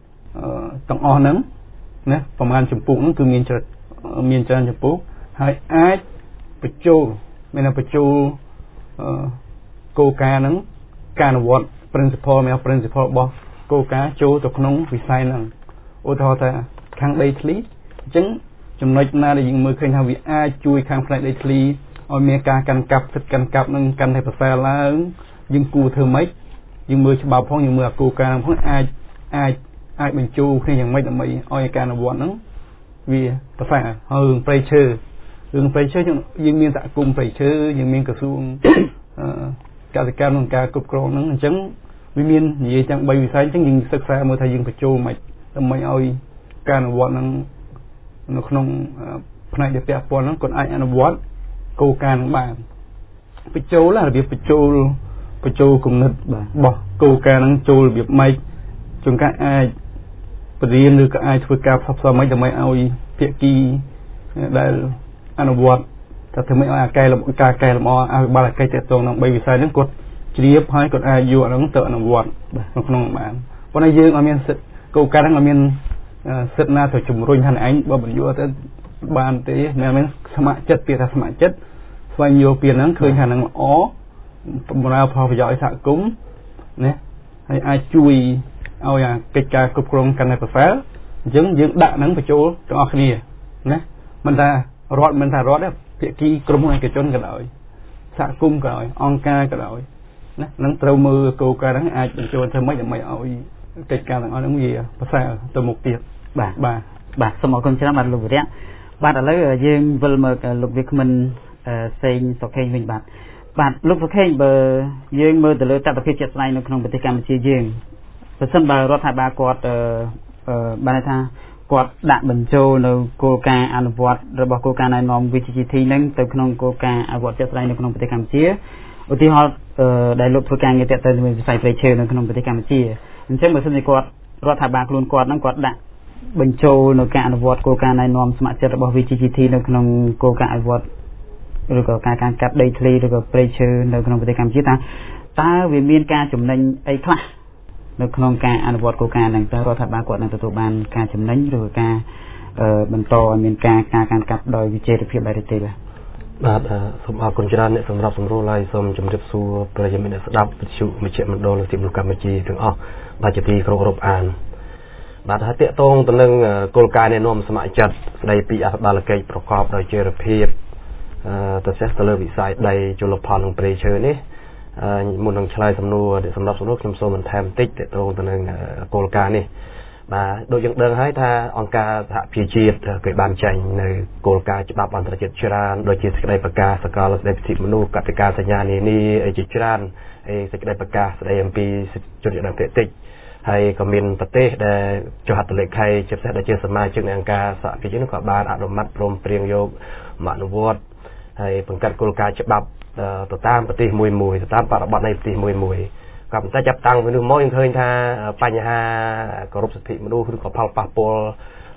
tầng on nắng, này, phần ăn chấm phụ nó cứ miền trời miền trời chấm phụ hay aiประจูไม่น่าประจูโกกานั้นการวัด principle ไม่เอา principle บอกโกกาโจตกน้องวิสัยนั้นโอ้ทอแต่ข้างใดทลีจึงจำนวนน่าได้ยิงมือเคยทำวิอาจุยข้างใดทลีเอาเมียกากันกับสึกกันกับนั่งกันให้ภาษาแล้วยิงกูเธอไม่ยิงมือฉบับพ้องยิงมือโกกาพ้องอาอาอาเป็นจูแค่ยังไม่ทำไมเอาการวัดนั้นวิภาษาเฮงไปเชื่อยังไปเชื่อยังมีแต่กลุ่มไปเชื่อยังมีกระทรวงการจัดการของการกบกรองนั้นจังวิมีนยี่จังใบวิสัยจังยิงศึกษาเมื่อไทยยิงไปโจไม่ทำไมเอาการวัดนั้นนกน้องพนักเดือดเปียปอนนั้นคนไอ้อนวัดโกการบ้านไปโจแล้วเบียบไปโจไปโจกลุ่มนึกบอกโกการนั้นโจเบียบไม่จนการไอ้ปฏิญหรือการไอ้ฝึกการซับซ้อนไม่ทำไมเอาเปียกีได้อนุวัตแต่ถึงไม่เอาไก่ละกาไก่ละมอเอาบาลไก่เตะตรงน้องใบวิสัยนั้นกดเจียบให้กดอายุน้องเตะอนุวัตน้องน้องบ้านวันนี้ยืนเอาเมียนสิกูการนั้นเอาเมียนสิหน้าถอยจุ่มรุ่งทันไอ้บ่บรรยุแต่บ้านตีแม่เมียนสมัครจัดเปลี่ยนสมัครจัดส่วนโยเปลี่ยนนั้นเคยหันนังอ๋อโบราณพอพยอยสักกุ้มเนี่ยให้อาจุยเอาอย่างกิจการกบกรองกันในภาษายึงยึงด่านั้นไปโจตรงออกนี่นะมันได้รอดมันถ้ารอดเนี่ยเพียกี้กลุ่มอะไรก็จนกันเลยสะกุ้มกันเลยองกากันเลยนะนั่งเตามือโกการนั่งอาจจะโจนเธอไม่จะไม่เอากิจการต่างๆนั่งยี่ภาษาตัวมุกเตียบ่าบ่าบ่าสมองคนชนะบัตรลูกเนี้ยบัตรอะไรยืมเบอร์เมอร์ลูกวิกมันเซ็งสกเฮงเป็นบัตรบัตรลูกสกเฮงเบอร์ยืมเบอร์แต่เลยแต่ประเภทเจ็ดไลน์ในขนมปฏิกรรมชียืมเปอร์เซ็นต์บาร์รถไฟบาร์กอดบาร์ท่ากอดดักบรรจุในโกการอนุวัตระบบโกการในนอมวิจิตรีนั้นแต่ขนมโกการอนุวัตเจ็ดไลน์ในขนมปฏิกรรมชีอุทิศเขาได้ลบโกการเงี้ยแต่แต่ใส่ไฟเชลในขนมปฏิกรรมชีเช่นเปอร์เซ็นต์กอดรถไฟบาร์กลุ่นกอดนั้นกอดดักบรรจุในการอนุวัตโกการในนอมสมัครเจระบบวิจิตรีในขนมโกการอนุวัตหรือการการกัดได้ทลีหรือกับเปรย์เชลในขนมปฏิกรรมชีตาตาวิมีนการจุ่มในไอ้คลาในโครงการอนุวัตโครงการต่างๆรัฐบาลกวดในตัวบานการจำนั้นหรือการบรรโตมีการการการกับโดยวิจัยเพียบใบเตยแบบสมอาคุณจราเนี่ยสำหรับสมรู้ไล่สมจำเรียบสู้ประยามในสดับปิชุมิเชมันโดนสิบลูกกรรมจีถึงอ๋อบาจตีครบรบอ่านบาดเตะตรงตัวหนึ่งโครงการในนอมสมัยจัดในปีอาบาลเกยประกอบโดยเจริญเพียบตัวเซสเตอร์วิสัยในจุลพรของเปรย์เชอร์นี่มูลทางชายสำนวนสำหรับสำนวนคำโซมันแทมติกแต่ตรงตัวหนึ่งโครงการนี่มาโดยยังเดินให้ท่าองค์การสหพิจิตเกิดบานใจในโครงการฉบับอันตรจิตชรานโดยจิตสกัดประกาศสกาลสเดปิมนุกติการสัญญานี้นี่จิตชรานสกัดประกาศสเดมปีจุดดังเตติกให้คอมมินประเทศได้จุดหัตถ์เล็กให้เจ็บแสบได้เจอสมัยจึงในองค์การสหพิจิตนุกบาลอนุมัติรวมเปรียงโยกมานุวัตให้ผลการโครงการฉบับตัวตามปฏิมวยมวยตัวตามปฏิบัติในปฏิมวยมวยกับจะจับตังไปดูมอยังเคยท่าปัญหากรุบสติมาดูคือกับพลปะปล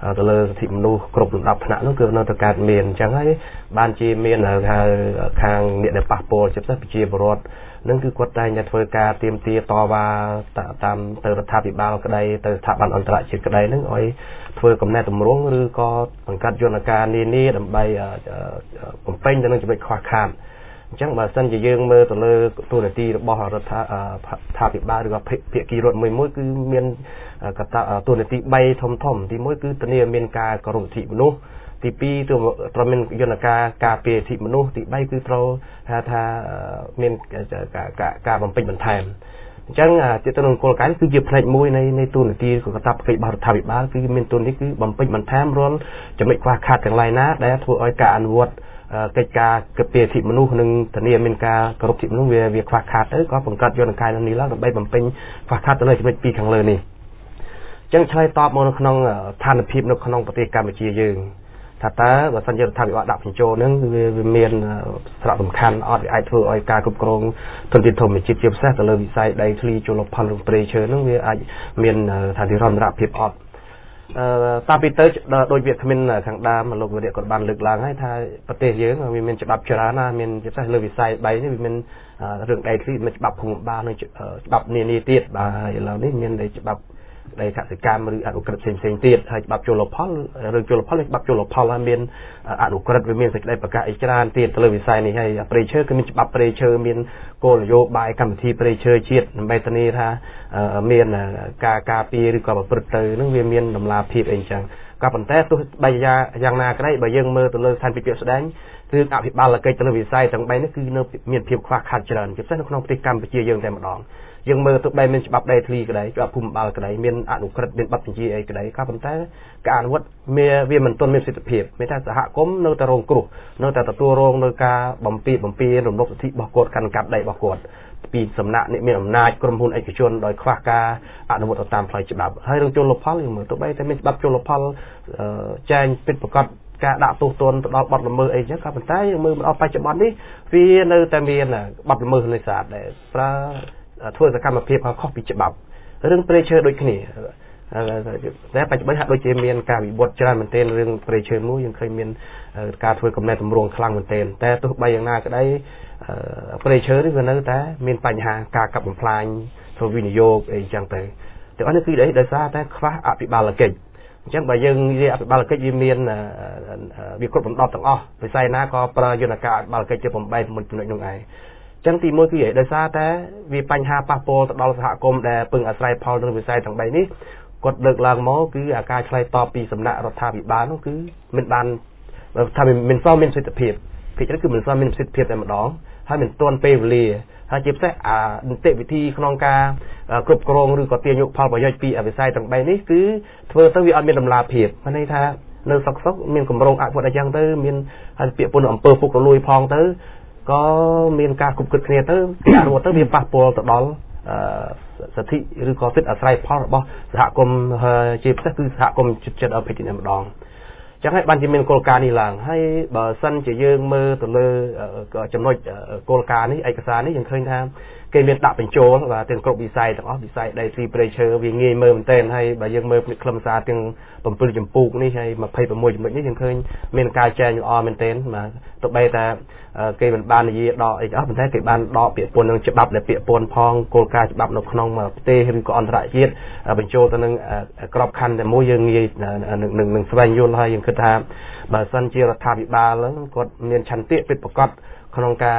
ទៅលើសិទ្ធិមនុស្សគ្រប់លំដាប់ថ្នាក់នោះគឺនៅតែកើតមានអញ្ចឹងហើយបានជាមានខាងអ្នកដែលប៉ះពាល់ជាពិសេសប្រជាពលរដ្ឋនឹងគឺគាត់តែងតែធ្វើការទាមទារតវ៉ាតាមទៅរដ្ឋាភិបាលក្តីទៅស្ថាប័នអន្តរជាតិក្តីនឹងឲ្យធ្វើកំណែតម្រង់ឬក៏បង្កើតយន្តការនានាដើម្បីបំពេញទៅនឹងចំណុចខ្វះខាតអញ្ចឹងបើសិនជាយើងមើលទៅលើទូនាទីរបស់រដ្ឋាភិបាលឬក៏ភាគីរដ្ឋមួយមួយគឺមានកត្តាទូនាទី3ធំធំទីមួយគឺធានាមានការគោរពសិទ្ធិមនុស្សទីពីរត្រូវមានយន្តការការពារសិទ្ធិមនុស្សទី3គឺត្រូវហៅថាមានការបំពេញបន្ថែមអញ្ចឹងជាទៅនឹងគោលការណ៍គឺជាផ្នែកមួយនៃនៃទូនាទីcủaកាតព្វកិច្ចរបស់រដ្ឋាភិបាលគឺមានទូនាទីគឺបំពេញបន្ថែមរាល់ចំណុចខ្វះខាតទាំងឡាយណាដែលធ្វើឲ្យការអនុវត្តកិច្ចការកិច្ចពីមនុស្សនិងធានាមានការគោរពសិទ្ធិមនុស្សវាវាខ្វះខាតទៅក៏បង្កើតយន្តការនេះឡើងដើម្បីបំពេញខ្វះខាតទៅលើចំណុចពីរខាងលើនេះអញ្ចឹងឆ្លើយតបមកនៅក្នុងស្ថានភាពនៅក្នុងប្រទេសកម្ពុជាយើងថាតើបើសិនជារដ្ឋាភិបាលដាក់បញ្ចូលនឹងវាមានសារៈសំខាន់អត់វាអាចធ្វើឲ្យការគ្រប់គ្រងធនធានធម្មជាតិជាពិសេសទៅលើវិស័យដីធ្លីជលផលនិងព្រៃឈើនឹងវាអាចមានថានិរន្តរភាពអត់តាមពីទៅដោយវាគ្មានខាងដើមលោកវិរិយគាត់បានលើកឡើងហើយថាប្រទេសយើងវាមានច្បាប់ច្រើនណាមានជាពិសេសលើវិស័យដីនេះវាមានរឿងដីធ្លីមានច្បាប់ភូមិបាលនិងច្បាប់នានាទៀតបាទឥឡូវនេះមានតែច្បាប់ដីកសិកម្មឬអនុក្រឹត្យផ្សេងៗទៀតហើយច្បាប់ជលផលរឿងជលផលច្បាប់ជលផលហើយមានអនុក្រឹត្យវាមានសេចក្តីប្រកាសអីច្រើនទៀតទៅលើវិស័យនេះហើយព្រៃឈើគឺមានច្បាប់ព្រៃឈើមានគោលនយោបាយកម្មវិធីព្រៃឈើជាតិដើម្បីធានាថាមានការការពារឬក៏ប្រព្រឹត្តទៅនឹងវាមានតម្លាភាពអីចឹងក៏ប៉ុន្តែទោះបីយ៉ាងណាក្តីបើយើងមើលទៅលើស្ថានភាពជាក់ស្ដែងរឿងអភិបាលកិច្ចទៅលើវិស័យទាំងបីនេះគឺនៅមានភាពខ្វះខាតច្រើនជាពិសេសនៅក្នុងប្រទេសកម្ពុជាយើងតែម្ដងយើងមើលទៅបែបមានច្បាប់ដីធ្លីក្តីច្បាប់ភូមិបាលក្តីមានអនុក្រឹត្យមានបទបញ្ជាអីក្តីក៏ប៉ុន្តែការអនុវត្តវាមិនទាន់មានប្រសិទ្ធភាពមានតែសហគមន៍នៅតែរងគ្រោះនៅតែទទួលរងនៅការបំពីបំពីរំលោភសិទ្ធិរបស់គាត់កាន់កាប់ដីរបស់គាត់ពីសំណាក់អ្នកមានអំណាចក្រុមហ៊ុនឯកជនដោយខ្វះការអនុវត្តតាមផ្លូវច្បាប់ហើយរឿងជលផលយើងមើលទៅបីតែមានច្បាប់ជលផលចែងពិតប្រាកដការដាក់ទោសទណ្ឌទៅដល់បទល្មើសអីចឹងក៏ប៉ុន្តែយើងមើលមកដល់បច្ចុប្បន្ននេះវានៅតែមានបទល្មើសនេសាទដែលប្រើធ្វើសកម្មភាពខុសពីច្បាប់រឿងព្រៃឈើដូចគ្នាតែបច្ចុប្បន្នហាក់ដូចជាមានការវិវត្តច្រើនមែនទែនរឿងព្រៃឈើមួយយើងឃើញមានការធ្វើកំណែតម្រង់ខ្លាំងមែនទែនតែទោះបីយ៉ាងណាក្តីព្រៃឈើនេះវានៅតែមានបញ្ហាការកាប់បំផ្លាញធ្វើវិនិយោគអីចឹងទៅទាំងអស់នេះគឺដោយសារតែខ្វះអភិបាលកិច្ចអញ្ចឹងបើយើងនិយាយអភិបាលកិច្ចវាមានវាគ្រប់បំដប់ទាំងអស់វិស័យណាក៏ប្រើយន្តការអភិបាលកិច្ចជាបំបីមួយចំណុចនោះឯងចឹងទីមួយគឺដោយសារតែវាបញ្ហាប៉ះពាល់ទៅដល់សហគមន៍ដែលពឹងអាស្រ័យផលនឹងវិស័យទាំងបីនេះគាត់លើកឡើងមកគឺអាការឆ្លើយតបពីសំណាក់រដ្ឋាភិបាលនោះគឺមិនបានថាមិនសូវមានប្រសិទ្ធភាពគេចឹងគឺមិនសូវមានប្រសិទ្ធភាពតែម្ដងហើយមិនទាន់ពេលវេលាហើយជាពិសេសអានីតិវិធីក្នុងការគ្រប់គ្រងឬក៏ទាញយកផលប្រយោជន៍ពីវិស័យទាំងបីនេះគឺធ្វើទៅវាអត់មានតម្លាភាពមានន័យថានៅសុកសុកមានកម្រងអភិវឌ្ឍអញ្ចឹងទៅមានហើយពាក្យពន្ធអំពើពុករលួយផងទៅក៏មានការគប់គិតគ្នាទៅការអនុវត្តទៅវាប៉ះពាល់ទៅដល់សិទ្ធិឬក៏សិទ្ធិអាស្រ័យផលរបស់សហគមន៍ជាពិសេសគឺសហគមន៍ចិត្តចិត្តអភិជាម្ដងចឹងហើយបានជាមានគោលការណ៍នេះឡើងហើយបើសិនជាយើងមើលទៅលើចំណុចគោលការណ៍នេះឯកសារនេះយើងឃើញថាគេមានដាក់បញ្ចូលបាទទាំងគ្រប់វិស័យទាំងអស់វិស័យដីធ្លីព្រៃឈើវាងាយមើលមែនទែនហើយបើយើងមើលខ្លឹមសារទាំង7ចម្ពោះនេះហើយ26ចំណុចនេះយើងឃើញមានការចែងល្អមែនទែនបាទទោះបីថាគេមិនបាននិយាយដកអីអស់ប៉ុន្តែគេបានដកពាក្យពន្ធនឹងច្បាប់ដែលពាក្យពន្ធផងគោលការណ៍ច្បាប់នៅក្នុងប្រទេសឬក៏អន្តរជាតិបញ្ចូលទៅនឹងក្របខ័ណ្ឌតែមួយយើងងាយនឹងនឹងស្វែងយល់ហើយយើងគិតថាបើសិនជារដ្ឋាភិបាលគាត់មានឆន្ទៈពិតប្រាកដក្នុងការ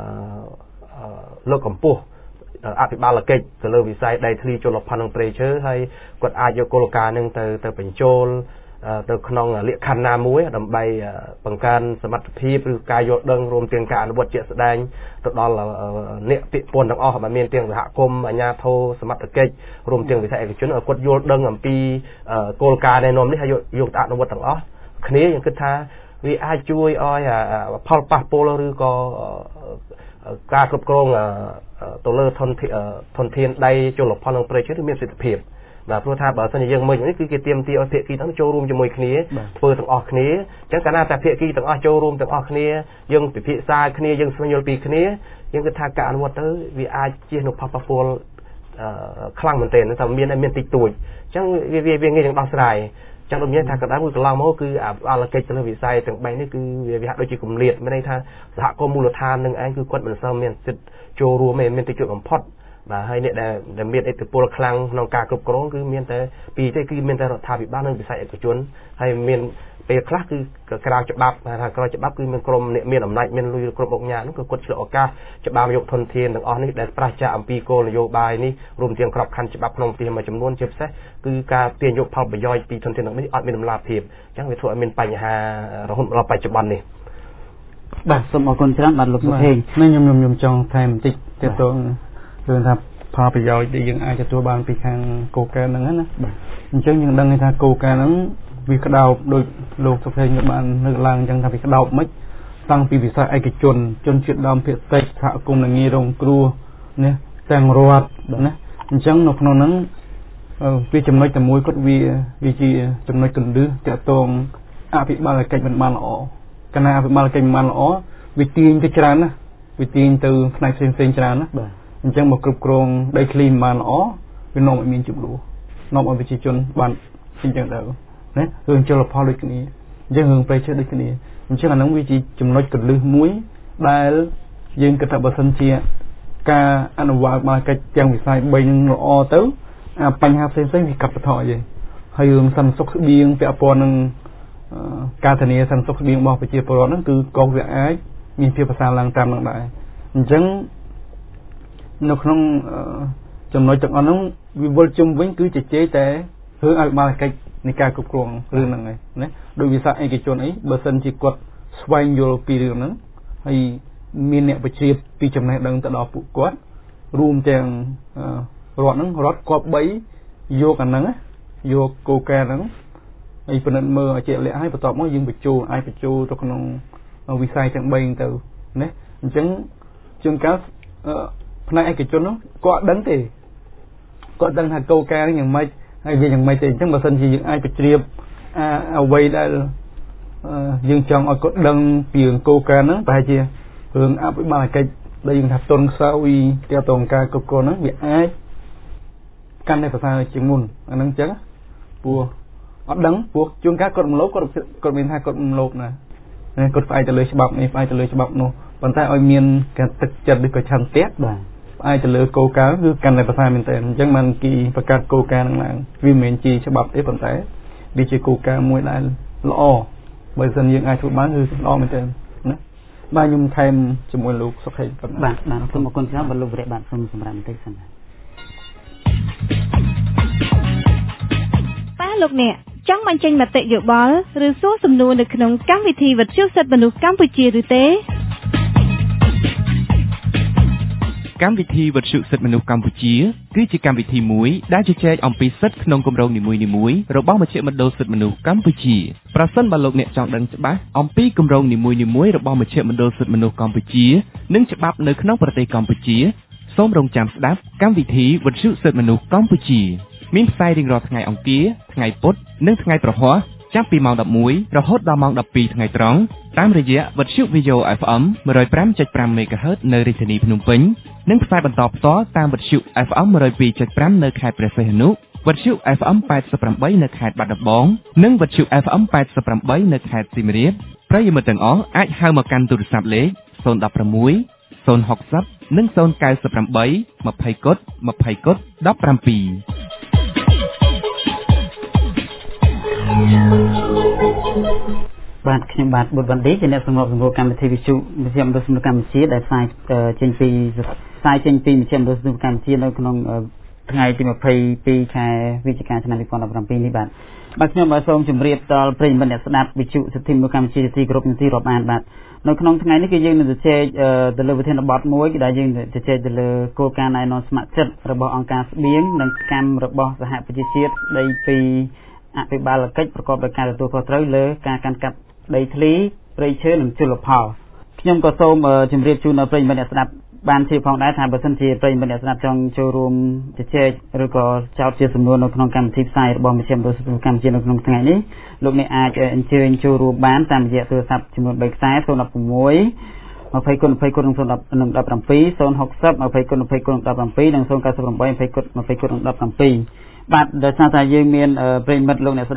លើកកម្ពស់អភិបាលកិច្ចទៅលើវិស័យដីធ្លីជលផលនិងព្រៃឈើហើយគាត់អាចយកគោលការណ៍នឹងទៅទៅបញ្ចូលទៅក្នុងលក្ខខណ្ឌណាមួយដើម្បីបង្កើនសមត្ថភាពឬការយល់ដឹងរួមទាំងការអនុវត្តជាក់ស្ដែងទៅដល់អ្នកពាក់ព័ន្ធទាំងអស់ដែលមានទាំងសហគមន៍អាជ្ញាធរសមត្ថកិច្ចរួមទាំងវិស័យឯកជនឲ្យគាត់យល់ដឹងអំពីគោលការណ៍ណែនាំនេះហើយយកទៅអនុវត្តទាំងអស់គ្នាខ្ញុំគិតថាវាអាចជួយឲ្យផលប៉ះពាល់ឬក៏ការគ្រប់គ្រងទៅលើធនធនធានដីជលផលនិងព្រៃឈើមានប្រសិទ្ធភាពបាទព្រោះថាបើសិនជាយើងមើលនេះគឺគេទាមទារឲ្យភាគីទាំងចូលរួមជាមួយគ្នាធ្វើទាំងអស់គ្នាអញ្ចឹងកាលណាតែភាគីទាំងអស់ចូលរួមទាំងអស់គ្នាយើងពិភាក្សាគ្នាយើងស្វែងយល់ពីគ្នាយើងគិតថាការអនុវត្តទៅវាអាចជៀសនូវផលប៉ះពាល់ខ្លាំងមែនទែនថាមានមានតិចតួចអញ្ចឹងវាវាងាយនឹងដោះស្រាយចឹងដូចមានថាកណ្ដាលមួយកន្លងមកគឺអលកិច្ចទៅលើវិស័យទាំងបីនេះគឺវាហាក់ដូចជាគម្លាតមានន័យថាសហគមន៍មូលដ្ឋាននឹងឯងគឺគាត់មិនសូវមានសិទ្ធិចូលរួមទេមានតែជួយបំផុតបាទហើយអ្នកដែលដែលមានឥទ្ធិពលខ្លាំងក្នុងការគ្រប់គ្រងគឺមានតែពីរទេគឺមានតែរដ្ឋាភិបាលនិងវិស័យឯកជនហើយមានពេលខ្លះគឺក្រៅច្បាប់ថាក្រៅច្បាប់គឺមានក្រុមអ្នកមានអំណាចមានលុយគ្រប់មុខញ៉ានោះគឺគាត់ឆ្លុះឱកាសច្បាមយកធនធានទាំងអស់នេះដែលប្រឆាំងអំពីគោលនយោបាយនេះរួមទាំងក្របខ័ណ្ឌច្បាប់ក្នុងប្រទេសមួយចំនួនជាពិសេសគឺការទាញយកផលប្រយោជន៍ពីធនធានទាំងនេះអត់មានតម្លាភាពអញ្ចឹងវាធ្វើឲ្យមានបញ្ហារហូតដល់បច្ចុប្បន្ននេះបាទសូមអរគុណច្រើនបាទលោកសុភេងខ្ញុំខ្ញុំខ្ញុំចង់ថែមបន្តិចទៅទៅគឺថាផលប្រយោជន៍ដែលយើងអាចទទួលបានពីខាងគោលការណ៍ហ្នឹងណាអញ្ចឹងយើងដឹងថាគោលការណ៍ហ្នឹងវាក្តោបដោយលោកសុភេងបានលើកឡើងអញ្ចឹងថាវាក្តោបមិនតាំងពីវិស័យឯកជនជនជាតិដើមភាគតិចសហគមន៍ងាយរងគ្រោះនេះទាំងរដ្ឋណាអញ្ចឹងនៅក្នុងហ្នឹងវាចំណុចតែមួយគាត់វាវាជាចំណុចកណ្ដឹងតាក់ទងអភិបាលកិច្ចមិនបានល្អគណៈអភិបាលកិច្ចមិនបានល្អវាទាញទៅច្រើនណាវាទាញទៅផ្នែកផ្សេងផ្សេងច្រើនណាបាទអញ្ចឹងមកគ្រប់គ្រងដីធ្លីមិនបានល្អវានាំឲ្យមានជម្លោះនាំឲ្យប្រជាជនបានអញ្ចឹងដែរណារឿងជលផលដូចគ្នាអញ្ចឹងរឿងប្រៃឈើដូចគ្នាអញ្ចឹងអាហ្នឹងវាជាចំណុចកលឹះមួយដែលយើងគិតថាបើសិនជាការអនុវត្តមកកិច្ចទាំងវិស័យបីនឹងល្អទៅអាបញ្ហាផ្សេងផ្សេងវាកាត់បន្ថយឯងហើយរឿងសន្តិសុខស្បៀងពាក់ព័ន្ធនឹងការធានាសន្តិសុខស្បៀងរបស់ប្រជាពលរដ្ឋហ្នឹងគឺក៏វាអាចមានភាពប្រសើរឡើងតាមនឹងដែរអញ្ចឹងនៅក្នុងចំណុចទាំងអស់ហ្នឹងវិវត្តជុំវិញគឺជជែកតែរឿងអភិបាលកិច្ចនៃការគ្រប់គ្រងរឿងហ្នឹងឯងណាដោយវិស័យឯកជនអីបើសិនជាគាត់ស្វែងយល់ពីរឿងហ្នឹងហើយមានអ្នកបញ្ជ្រាបពីចំណេះដឹងទៅដល់ពួកគាត់រួមទាំងរដ្ឋហ្នឹងរដ្ឋគាត់បីយកអាហ្នឹងយកគោលការណ៍ហ្នឹងហើយពិនិត្យមើលឲ្យជាក់លាក់ហើយបន្ទាប់មកយើងបញ្ចូលអាចបញ្ចូលទៅក្នុងវិស័យទាំងបីទៅណាអញ្ចឹងជួនកាលផ្នែកឯកជនហ្នឹងគាត់ដឹងទេគាត់ដឹងថាគោលការណ៍ហ្នឹងយ៉ាងម៉េចហើយវាយ៉ាងម៉េចទេអញ្ចឹងបើសិនជាយើងអាចបញ្ជ្រាបអ្វីដែលយើងចង់ឲ្យគាត់ដឹងពីគោលការណ៍ហ្នឹងប្រហែលជារឿងអភិបាលកិច្ចដែលយើងថាទុនខ្សោយទាក់ទងការគ្រប់គ្រងហ្នឹងវាអាចកាន់តែប្រសើរជាងមុនអាហ្នឹងអញ្ចឹងព្រោះអត់ដឹងព្រោះជួនកាលគាត់មិនលោកគាត់គាត់មានថាគាត់មិនលោកណាគាត់ផ្អែកទៅលើច្បាប់នេះផ្អែកទៅលើច្បាប់នោះប៉ុន្តែឲ្យមានការទឹកចិត្តឬក៏ឆន្ទៈបាទផ្អែកទៅលើគោលការណ៍គឺកាន់តែប្រសើរមែនទែនអញ្ចឹងបានគេបង្កើតគោលការណ៍ហ្នឹងឡើងវាមិនមែនជាច្បាប់ទេប៉ុន្តែវាជាគោលការណ៍មួយដែលល្អបើមិនយើងអាចធ្វើបានគឺល្អមែនទែនណាបាទខ្ញុំថែមជាមួយលោកសុខេប៉ុណ្ណឹងបាទបាទសូមអរគុណច្រើនបាទលោកវិរៈបាទសូមសម្រាប់បន្តិចសិនបាទលោកអ្នកចង់បញ្ចេញមតិយោបល់ឬសួរសំណួរនៅក្នុងកម្មវិធីវិទ្យុសិទ្ធិមនុស្សកម្ពុជាឬទេកម្មវិធីវិទ្យុសិទ្ធិមនុស្សកម្ពុជាគឺជាកម្មវិធីមួយដែលជជែកអំពីសិទ្ធិក្នុងគម្រោងនីមួយៗរបស់មជ្ឈមណ្ឌលសិទ្ធិមនុស្សកម្ពុជាប្រសិនបើលោកអ្នកចង់ដឹងច្បាស់អំពីគម្រោងនីមួយៗរបស់មជ្ឈមណ្ឌលសិទ្ធិមនុស្សកម្ពុជានិងច្បាប់នៅក្នុងប្រទេសកម្ពុជាសូមរងចាំស្ដាប់កម្មវិធីវិទ្យុសិទ្ធិមនុស្សកម្ពុជាមានផ្សាយរៀងរាល់ថ្ងៃអង្គារថ្ងៃពុធនិងថ្ងៃប្រហ័សចាប់ពីម៉ោងដប់មួយរហូតដល់ម៉ោងដប់ពីរថ្ងៃត្រង់តាមរយៈវិទ្យុ Video เอฟ เอ็ม one oh five point five មេហ្គាហឺតនៅរាជធានីភ្នំពេញនិងផ្សាយបន្តផ្ទាល់តាមវិទ្យុ เอฟ เอ็ม one oh two point five នៅខេត្តព្រះសីហនុវិទ្យុ เอฟ เอ็ม eighty-eight នៅខេត្តបាត់ដំបងនិងវិទ្យុ เอฟ เอ็ม eighty-eight នៅខេត្តសៀមរាបប្រិយមិត្តទាំងអស់អាចហៅមកកាន់ទូរស័ព្ទលេខzero one six zero six zeroនិងzero nine eight twentyកុដtwentyកុដseventeen បាទខ្ញុំបាទបុត្របណ្ឌិតជាអ្នកសម្របសម្រួលកម្មវិធីវិទ្យុមជ្ឈមណ្ឌលសិទ្ធិមនុស្សកម្ពុជាដែលផ្សាយចេញពីផ្សាយចេញពីមជ្ឈមណ្ឌលសិទ្ធិមនុស្សកម្ពុជានៅក្នុងថ្ងៃទីtwenty-twoខែវិច្ឆិកាឆ្នាំtwenty seventeenនេះបាទបាទខ្ញុំបាទសូមជម្រាបដល់ប្រិយមិត្តអ្នកស្ដាប់វិទ្យុសិទ្ធិមនុស្សកម្ពុជាទីគ្រប់នាទីរាប់អានបាទនៅក្នុងថ្ងៃនេះគឺយើងនឹងជជែកទៅលើវិធានបទមួយដែលយើងជជែកទៅលើគោលការណ៍ណែនាំស្ម័គ្រចិត្តរបស់អង្គការស្បៀងនិងកម្មរបស់សហប្រជាជាតិស្ដីពីអភិបាលកិច្ចប្រកបដោយការទទួលខុសត្រូវលើការកាន់កាប់ដីធ្លីព្រៃឈើនិងជលផលខ្ញុំក៏សូមជម្រាបជូនដល់ប្រិយមិត្តអ្នកស្ដាប់បានជាផងដែរថាបើសិនជាប្រិយមិត្តអ្នកស្ដាប់ចង់ចូលរួមជជែកឬក៏ចោទជាសំណួរនៅក្នុងកម្មវិធីផ្សាយរបស់មជ្ឈមណ្ឌលសិទ្ធិមនុស្សកម្ពុជានៅក្នុងថ្ងៃនេះលោកអ្នកអាចអញ្ជើញចូលរួមបានតាមរយៈទូរស័ព្ទចំនួនthreeខ្សែzero one six twentyគុណtwentyគុណseventeen zero six zero twentyគុណtwentyគុណseventeenនិងzero nine eight twentyគុណtwentyគុណseventeenបាទដោយសារតែយើងមានប្រិយមិត្តលោកអ្នកស្ដាប់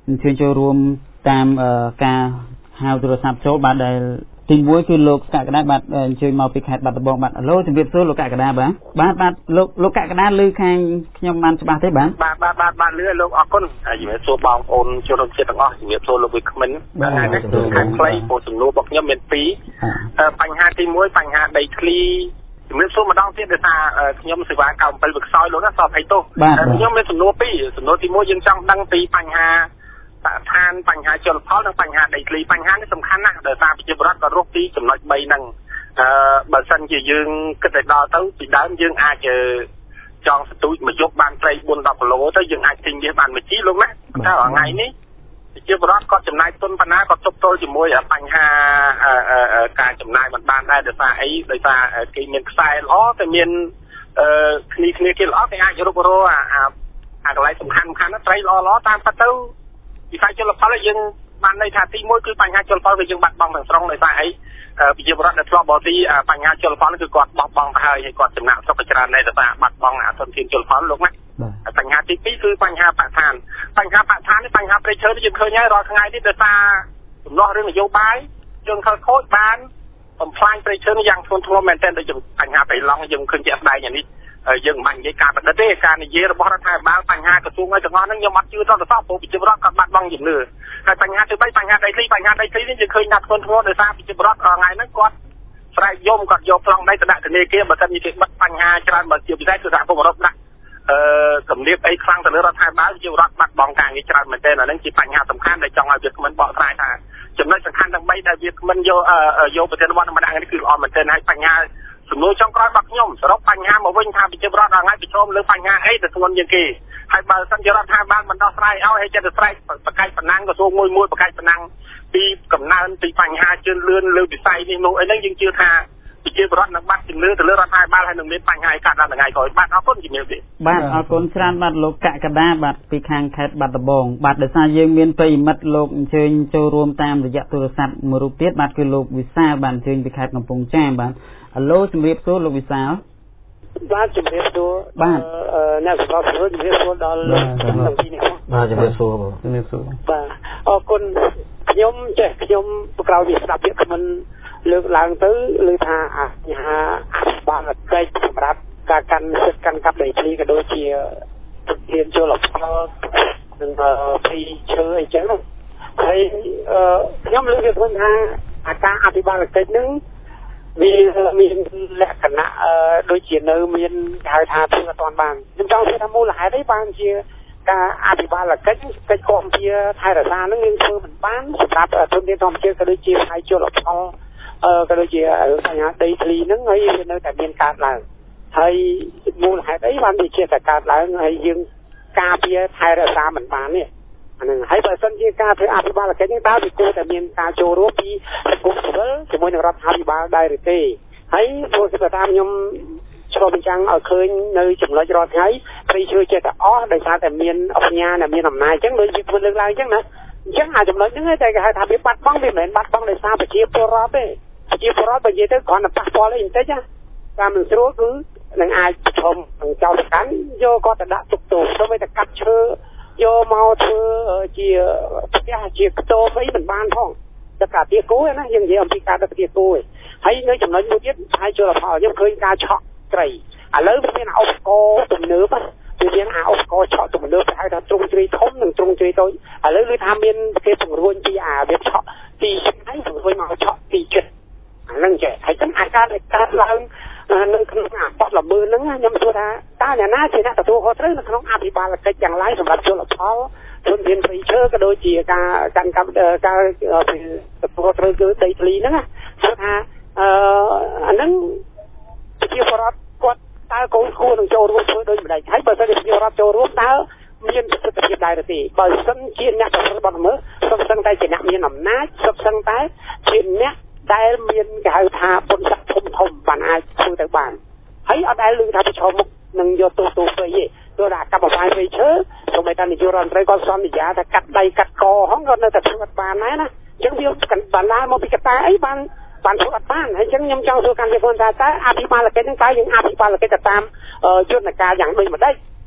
អញ្ជើញចូលរួមតាមការហៅទូរស័ព្ទចូលបាទដែលទីមួយគឺលោកកកដាបាទអញ្ជើញមកពីខេត្តបាត់ដំបងបាទអឡូជំរាបសួរលោកកកដាបាទបាទបាទលោកលោកកកដាឮខាងខ្ញុំបានច្បាស់ទេបាទបាទបាទបាទបាទឮលោកអរគុណជំរាបសួរបងប្អូនជនរួមជាតិទាំងអស់ជំរាបសួរលោកវិក្កាមថ្ងៃនេះគឺខាងខ្លីពោលសំណួររបស់ខ្ញុំមានពីរបញ្ហាទីមួយបញ្ហាដីធ្លីជំរាបសួរម្ដងទៀតដោយសារខ្ញុំសេវាកម្មbảyវាខ្សោយលោកណាសពឲ្យទោសខ្ញុំមានសំណួរពីរសំណួរទីមួយយើងចង់ដឹងពីបញ្ហាឋានបញ្ហាជលផលនិងបញ្ហាដីធ្លីបញ្ហានេះសំខាន់ណាស់ដោយសារប្រជាពលរដ្ឋក៏រស់ពីចំណុចបីហ្នឹងអឺបើសិនជាយើងគិតទៅដល់ទៅពីដើមយើងអាចចង់សទូចមួយយប់បានត្រីបួនដល់គីឡូទៅយើងអាចទិញវាបានមួយជីលោកណាតែថ្ងៃនេះប្រជាពលរដ្ឋក៏ចំណាយទុនប៉ុណ្ណាក៏ទប់ទល់ជាមួយបញ្ហាការចំណាយមិនបានដែរដោយសារអីដោយសារគេមានខ្សែល្អតែមានអឺគ្នាគ្នាគេល្អគេអាចរុករកអាអាកន្លែងសំខាន់សំខាន់ត្រីល្អល្អតាមពិតទៅវិស័យជលផលយើងបានន័យថាទីមួយគឺបញ្ហាជលផលវាយើងបាត់បង់ទាំងស្រុងដោយសារអីប្រជាពលរដ្ឋដែលធ្លាប់បរទីបញ្ហាជលផលគឺគាត់បោះបង់ទៅហើយហើយគាត់ចំណាក់ស្រុកច្រើនដែរដោយសារបាត់បង់អាធនធានជលផលលោកណាបញ្ហាទីពីរគឺបញ្ហាបរិស្ថានបញ្ហាបរិស្ថាននេះបញ្ហាព្រៃឈើនេះយើងឃើញហើយរាល់ថ្ងៃនេះដោយសារចំនួនរឿងនយោបាយយើងខលខូចបានបំផ្លាញព្រៃឈើនេះយ៉ាងធ្ងន់ធ្ងរមែនទែនដូចបញ្ហាបៃឡង់យើងឃើញជាក់ស្ដែងយ៉ាងនេះយើងមិនបាច់និយាយការបដិទេការនិយាយរបស់រដ្ឋាភិបាលបញ្ហាក្រសួងឲ្យទាំងអស់ហ្នឹងខ្ញុំអត់ជឿដល់ទៅសោះព្រោះប្រជាពលរដ្ឋគាត់បាត់បង់ជំនឿហើយបញ្ហាទីបីបញ្ហាដីធ្លីបញ្ហាដីធ្លីនេះយើងឃើញថាធ្ងន់ធ្ងរដោយសារប្រជាពលរដ្ឋថ្ងៃហ្នឹងគាត់ស្រែកយំគាត់យកប្លង់ដីទៅដាក់ធនាគារបើមិនមានគេបិទបញ្ហាច្រើនបើជាពិសេសគឺសហគមន៍អឺរ៉ុបដាក់អឺគម្រាមអីខ្លាំងទៅលើរដ្ឋាភិបាលប្រជាពលរដ្ឋបាត់បង់ការងារច្រើនមែនទែនអាហ្នឹងជាបញ្ហាសំខាន់ដែលចង់ឲ្យវាគ្មិនបកស្រាយថាចំណុចសំខាន់ទាំងបីដែលវាគ្មិនយកយកប្រធានបទម្ដងនេះគឺល្អមែនទែនហើយបញ្ហាសំណួរចុងក្រោយរបស់ខ្ញុំសរុបបញ្ហាមកវិញថាប្រជាពលរដ្ឋថ្ងៃប្រឈមលើបញ្ហាអីទៅធ្ងន់ជាងគេហើយបើសិនជារដ្ឋាភិបាលមិនដោះស្រាយឲ្យហើយចិត្តទៅស្រែកបកាច់ប៉ុណ្ណឹងក្រសួងមួយមួយបកាច់ប៉ុណ្ណឹងពីកំណើនពីបញ្ហាជឿនលឿនលើវិស័យនេះនោះអីហ្នឹងយើងជឿថាប្រជាពលរដ្ឋនឹងបាត់ជំនឿទៅលើរដ្ឋាភិបាលហើយនឹងមានបញ្ហាកាត់ដល់ថ្ងៃក្រោយបាទអរគុណជំរាបលាបាទអរគុណច្រើនបាទលោកកកដាបាទពីខាងខេត្តបាត់ដំបងបាទដោយសារយើងមានប្រិយមិត្តលោកអញ្ជើញចូលរួមតាមរយៈទូរស័ព្ទមួយរូបទៀតបាទគឺលោកវិសាលបាទអញ្ជើញពីខេត្តកំពង់ចាមបាទអឡូជំរាបសួរលោកវិសាលបាទជំរាបសួរបាទអ្នកសម្រាប់ជំរាបសួរដល់លោកទាំងពីរនេះបាទជំរាបសួរបាទជំរាបសួរបាទអរគុណខ្ញុំចេះខ្ញុំប្រក្រោយវាស្ដាប់វាគ្មិនលើកឡើងទៅលើថាអាញាអភិបាលកិច្ចសម្រាប់ការកាន់សិទ្ធិកាន់កាប់ដីធ្លីក៏ដូចជាធានជលផលនិងភីឈើអីចឹងហើយខ្ញុំលើកវាគ្មិនថាអាការអភិបាលកិច្ចនឹងវាមានលក្ខណៈដូចជានៅមានគេហៅថាធ្វើអត់ទាន់បានខ្ញុំចង់និយាយថាមូលហេតុអីបានជាការអភិបាលកិច្ចកិច្ចគាំទ្រថែរក្សានឹងយើងធ្វើមិនបានសម្រាប់ធនធានធម្មជាតិក៏ដូចជាផ្នែកជលផលអឺក៏ដូចជាបញ្ហាដីធ្លីហ្នឹងហើយវានៅតែមានកើតឡើងហើយមូលហេតុអីបានវាជាតែកើតឡើងហើយយើងការពារថែរក្សាមិនបាននេះអាហ្នឹងហើយបើសិនជាការធ្វើអភិបាលកិច្ចនេះតើវាគួរតែមានការចូលរួមពីសង្គមស៊ីវិលជាមួយនឹងរដ្ឋាភិបាលដែរឬទេហើយព្រោះទៅតាមខ្ញុំឆ្លុះបញ្ចាំងឲ្យឃើញនៅចំណុចរាល់ថ្ងៃព្រៃឈើចេះតែអស់ដោយសារតែមានអញ្ញាណមានអំណាចអញ្ចឹងដូចជាធ្វើលើកឡើងអញ្ចឹងណាអញ្ចឹងអាចំណុចហ្នឹងតែគេហៅថាវាបាត់បង់វាមិនមែនបាត់បង់ដោយសារប្រជាពលរដ្ឋទេប្រជាពលរដ្ឋបើនិយាយទៅគ្រាន់តែប៉ះពាល់អីបន្តិចណាតាមមិនស្រួលគឺនឹងអាចប្រឈមនឹងចោលកម្មយកគាត់ទៅដាក់ទុកទោសទៅទៅកាប់ឈើយកមកធ្វើជាផ្ទះជាខ្ទមអីមិនបានផងតែការទាគោណាយើងនិយាយអំពីការដឹកទាគោឯងហើយនៅចំណុចមួយទៀតហើយជលផលខ្ញុំឃើញការឆក់ត្រីឥឡូវមានឧបករណ៍ទំនើបវាមានអាឧបករណ៍ឆក់ទំនើបហៅថាទ្រង់ជ្រៃធំនិងទ្រង់ជ្រៃតូចឥឡូវគឺថាមានគេពង្រួញពីអាវាឆក់ទីឆ្ងាយពង្រួញមកឆក់ទីជិតអាហ្នឹងចេះហើយចឹងអាការកើតឡើងនៅក្នុងអាបទល្មើសហ្នឹងខ្ញុំសួរថាតើអ្នកណាជាអ្នកទទួលខុសត្រូវនៅក្នុងអភិបាលកិច្ចយ៉ាងឡាយសម្រាប់ជលផលធនធានព្រៃឈើក៏ដូចជាការកាន់កាប់ការទទួលត្រូវគឺដីធ្លីហ្នឹងណាគឺថាអឺអាហ្នឹងជាបរិបទគាត់តើកូនគួរនឹងចូលរួមធ្វើដូចម្ដេចហើយបើសិនជាជាបរិបទចូលរួមតើមានប្រសិទ្ធភាពដែរទេបើសិនជាអ្នកប្រព្រឹត្តបទល្មើសសុទ្ធសឹងតែជាអ្នកមានអំណាចសុទ្ធសឹងតែជាអ្នកដែលមានគេហៅថាបុណ្យស័ក្តិធំធំបានអាចធ្វើទៅបានហើយអត់ដែលឮថាប្រឈមមុខនឹងយកទោសទោសព្រៃទេទោះថាកាប់បំផ្លាញព្រៃឈើសូម្បីតែនាយករដ្ឋមន្ត្រីគាត់សន្យាថាកាត់ដៃកាត់កហងគាត់នៅតែធ្វើអត់បានដែរណាអញ្ចឹងវាបណ្ដាលមកពីកត្តាអីបានបានធ្វើអត់បានហើយអញ្ចឹងខ្ញុំចង់សួរកាន់តែខ្លួនថាតើអភិបាលកិច្ចហ្នឹងតើយើងអភិបាលកិច្ចទៅតាមយន្តការយ៉ាងដូចម្ដេច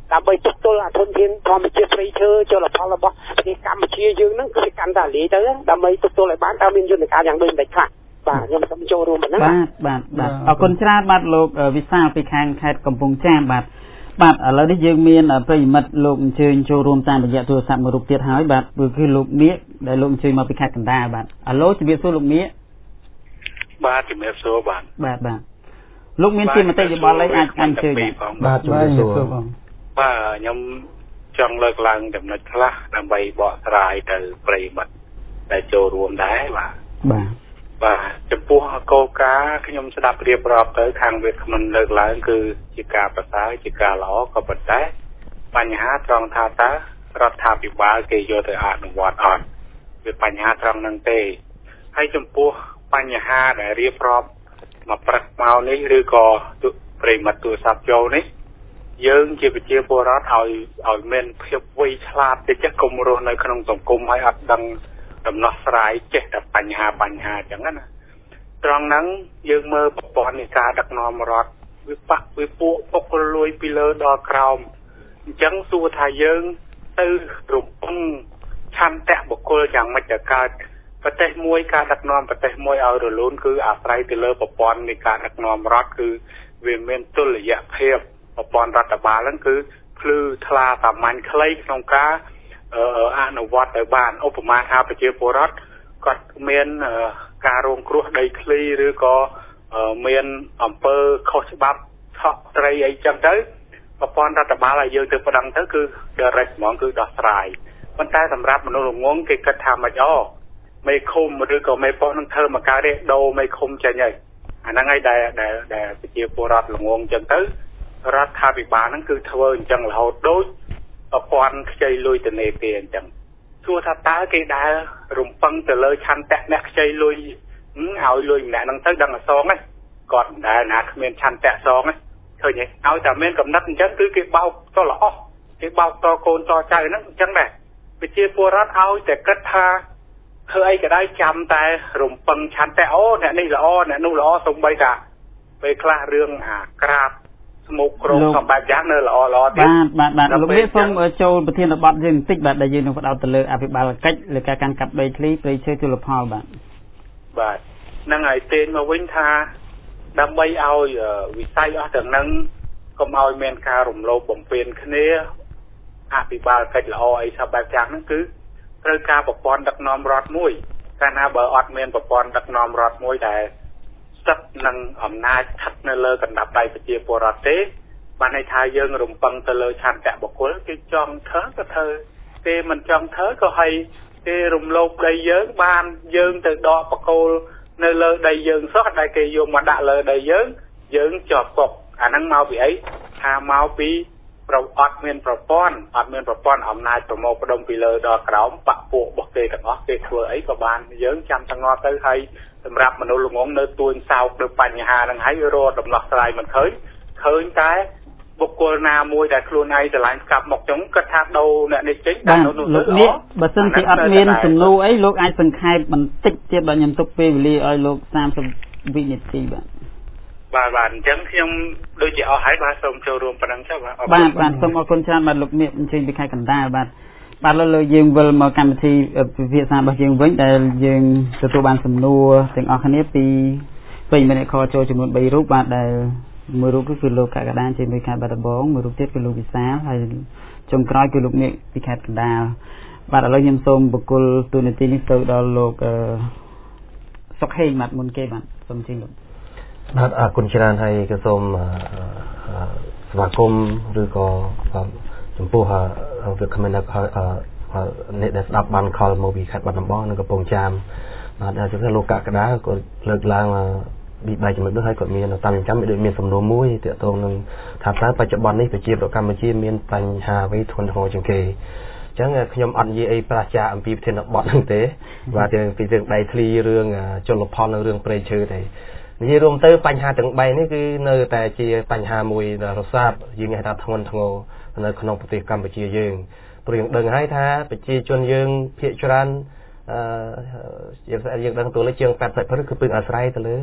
ដើម្បីទប់ទល់អាធនធានធម្មជាតិព្រៃឈើជលផលរបស់ប្រទេសកម្ពុជាយើងហ្នឹងគឺកាន់តែលាយទៅដើម្បីទប់ទល់ឲ្យបានតើមានយន្តការយ៉ាងដូចម្ដេចខ្លះបាទខ្ញុំសូមចូលរួមហ្នឹងបាទបាទបាទអរគុណច្រើនបាទលោកវិសាលពីខាងខេត្តកំពង់ចាមបាទបាទឥឡូវនេះយើងមានប្រិយមិត្តលោកអញ្ជើញចូលរួមតាមរយៈទូរស័ព្ទមួយរូបទៀតហើយបាទគឺលោកមៀកដែលលោកអញ្ជើញមកពីខេត្តកណ្ដាលបាទអាឡូជំរាបសួរលោកមៀកបាទជំរាបសួរបាទបាទបាទលោកមានជាមតិយោបល់អីអាចអញ្ជើញបាទជំរាបសួរបងបាទខ្ញុំចង់លើកឡើងចំណុចខ្លះដើម្បីបកស្រាយទៅប្រិយមិត្តដែលចូលរួមដែរបាទបាទបាទចំពោះកោការខ្ញុំស្ដាប់រៀបរាប់ទៅខាងវាគ្មិនលើកឡើងគឺជាការប្រសើរជាការល្អក៏ប៉ុន្តែបញ្ហាត្រង់ថាតើរដ្ឋាភិបាលគេយកទៅអនុវត្តអត់វាបញ្ហាត្រង់ហ្នឹងទេហើយចំពោះបញ្ហាដែលរៀបរាប់មកព្រឹកមកនេះឬក៏ប្រិមិត្តទូរស័ព្ទចូលនេះយើងជាប្រជាពលរដ្ឋឲ្យឲ្យមានភាពវៃឆ្លាតទៅចេះកុំរស់នៅក្នុងសង្គមឲ្យអត់ដឹងដំណោះស្រាយចេះតែបញ្ហាបញ្ហាអញ្ចឹងណាត្រង់ហ្នឹងយើងមើលប្រព័ន្ធនៃការដឹកនាំរដ្ឋវាបាក់វាពួកពុករលួយពីលើដល់ក្រោមអញ្ចឹងសួរថាយើងទៅរំពឹងឆន្ទៈបុគ្គលយ៉ាងម៉េចទៅកើតប្រទេសមួយការដឹកនាំប្រទេសមួយឲ្យរលូនគឺអាស្រ័យទៅលើប្រព័ន្ធនៃការដឹកនាំរដ្ឋគឺវាមានតុល្យភាពប្រព័ន្ធរដ្ឋបាលហ្នឹងគឺភ្លឺថ្លាសាមញ្ញខ្លីក្នុងការអនុវត្តទៅបានឧបមាថាប្រជាពលរដ្ឋគាត់មានការរងគ្រោះដីធ្លីឬក៏មានអំពើខុសច្បាប់ឆក់ត្រីអីចឹងទៅប្រព័ន្ធរដ្ឋបាលឲ្យយើងទៅប្តឹងទៅគឺ direct ហ្មងគឺដោះស្រាយប៉ុន្តែសម្រាប់មនុស្សល្ងងគេគិតថាមិនអោមេឃុំឬក៏មេប៉ុននឹងធ្វើមកការរេដូមេឃុំចេញហើយអាហ្នឹងហើយដែលដែលដែលប្រជាពលរដ្ឋល្ងងចឹងទៅរដ្ឋាភិបាលហ្នឹងគឺធ្វើអញ្ចឹងរហូតដូចប្រព័ន្ធខ្ចីលុយធនាគារអញ្ចឹងសួរថាតើគេដែលរំពឹងទៅលើឆន្ទៈអ្នកខ្ចីលុយឲ្យលុយម្នាក់ហ្នឹងទៅដឹងអសងហ្នឹងគាត់មិនដែលណាគ្មានឆន្ទៈសងហ្នឹងឃើញទេឲ្យតែមានកំណត់អញ្ចឹងគឺគេបោកតល្អោះគេបោកតកូនតចៅហ្នឹងអញ្ចឹងដែរប្រជាពលរដ្ឋឲ្យតែគិតថាធ្វើអីក៏ដោយចាំតែរំពឹងឆន្ទៈអូអ្នកនេះល្អអ្នកនោះល្អសូម្បីតែពេលខ្លះរឿងអាក្រាបស្មុកក្រមសម្បែបយ៉ាងនៅល្អល្អទៀតបាទបាទបាទលោកនេះសូមចូលប្រធានបទយើងបន្តិចបាទដែលយើងនឹងផ្ដោតទៅលើអភិបាលកិច្ចលើការកាន់កាប់ដីធ្លីព្រៃឈើជលផលបាទបាទហ្នឹងហើយទាញមកវិញថាដើម្បីឲ្យវិស័យអស់ទាំងហ្នឹងកុំឲ្យមានការរំលោភបំពានគ្នាអភិបាលកិច្ចល្អអីសម្បែបយ៉ាងហ្នឹងគឺត្រូវការប្រព័ន្ធដឹកនាំរដ្ឋមួយកាលណាបើអត់មានប្រព័ន្ធដឹកនាំរដ្ឋមួយដែលស្ថិតនឹងអំណាចស្ថិតនៅលើកណ្ដាប់ដៃប្រជាពលរដ្ឋទេបានន័យថាយើងរំពឹងទៅលើឆន្ទៈបុគ្គលគេចង់ធ្វើក៏ធ្វើគេមិនចង់ធ្វើក៏ឲ្យគេរំលោភដីយើងបានយើងទៅដកបកគោលនៅលើដីយើងសោះដែលគេយកមកដាក់លើដីយើងយើងជាប់គុកអាហ្នឹងមកពីអីថាមកពីប្រអត់មានប្រព័ន្ធអត់មានប្រព័ន្ធអំណាចប្រមូលផ្ដុំពីលើដល់ក្រោមបពពួករបស់គេទាំងអស់គេធ្វើអីក៏បានយើងចាំទាំងអស់ទៅហើយសម្រាប់មនុស្សល្ងងនៅទួញសោកនៅបញ្ហាហ្នឹងហើយរត់ដំណោះស្រាយមិនឃើញឃើញតែបុគ្គលណាមួយដែលខ្លួនឯងឆ្លាញ់ស្កាប់មកចឹងគាត់ថាដូរអ្នកនេះចេញដល់នោះលោកនេះបើសិនជាអត់មានសំណួរអីលោកអាចសង្ខេបបន្តិចទៀតបើខ្ញុំទុកពេលវេលាឲ្យលោកសាមសិបវិនាទីបាទបាទបាទអញ្ចឹងខ្ញុំដូចជាអស់ហើយបាទសូមចូលរួមប៉ុណ្ណឹងចុះបាទបាទបាទសូមអរគុណច្រើនបាទលោកមៀកអញ្ជើញពីខេត្តកណ្ដាលបាទបាទឥឡូវយើងវិលមកកម្មវិធីពិភាក្សារបស់យើងវិញដែលយើងទទួលបានសំណួរទាំងអស់គ្នាពីប្រិយមិត្តខចូលចំនួនបីរូបបាទដែលមួយរូបគឺលោកកកដានជាពីខេត្តបាត់ដំបងមួយរូបទៀតគឺលោកវិសាលហើយចុងក្រោយគឺលោកមៀកពីខេត្តកណ្ដាលបាទឥឡូវខ្ញុំសូមបកគលទូនាទីនេះទៅដល់លោកសុកហេងបាទមុនគេបាទសូមជម្រាបបាទអរគុណច្រើនហើយក៏សូមស្វាគមន៍ឬក៏ចំពោះវាគ្មិនអ្នកដែលស្ដាប់បានខលមកពីខេត្តបាត់ដំបងនិងកំពង់ចាមបាទហើយចំពោះលោកកកដាក៏លើកឡើងពីបែបចំណុចនោះហើយគាត់មានតាមចាំដូចមានសំណួរមួយទាក់ទងនឹងថាតើបច្ចុប្បន្ននេះប្រជាពលរដ្ឋកម្ពុជាមានបញ្ហាអ្វីធ្ងន់ធ្ងរជាងគេអញ្ចឹងខ្ញុំអត់និយាយអីប្រាជ្ញាអំពីប្រធានបទហ្នឹងទេបាទពីរឿងដីធ្លីរឿងជលផលនិងរឿងព្រៃឈើទេនិយាយរួមទៅបញ្ហាទាំងបីនេះគឺនៅតែជាបញ្ហាមួយដែលរសើបយើងហៅថាធ្ងន់ធ្ងរនៅក្នុងប្រទេសកម្ពុជាយើងព្រោះយើងដឹងហើយថាប្រជាជនយើងភាគច្រើនអឺយើងយើងដឹងទូលេខជាង แปดสิบเปอร์เซ็นต์ គឺពឹងអាស្រ័យទៅលើ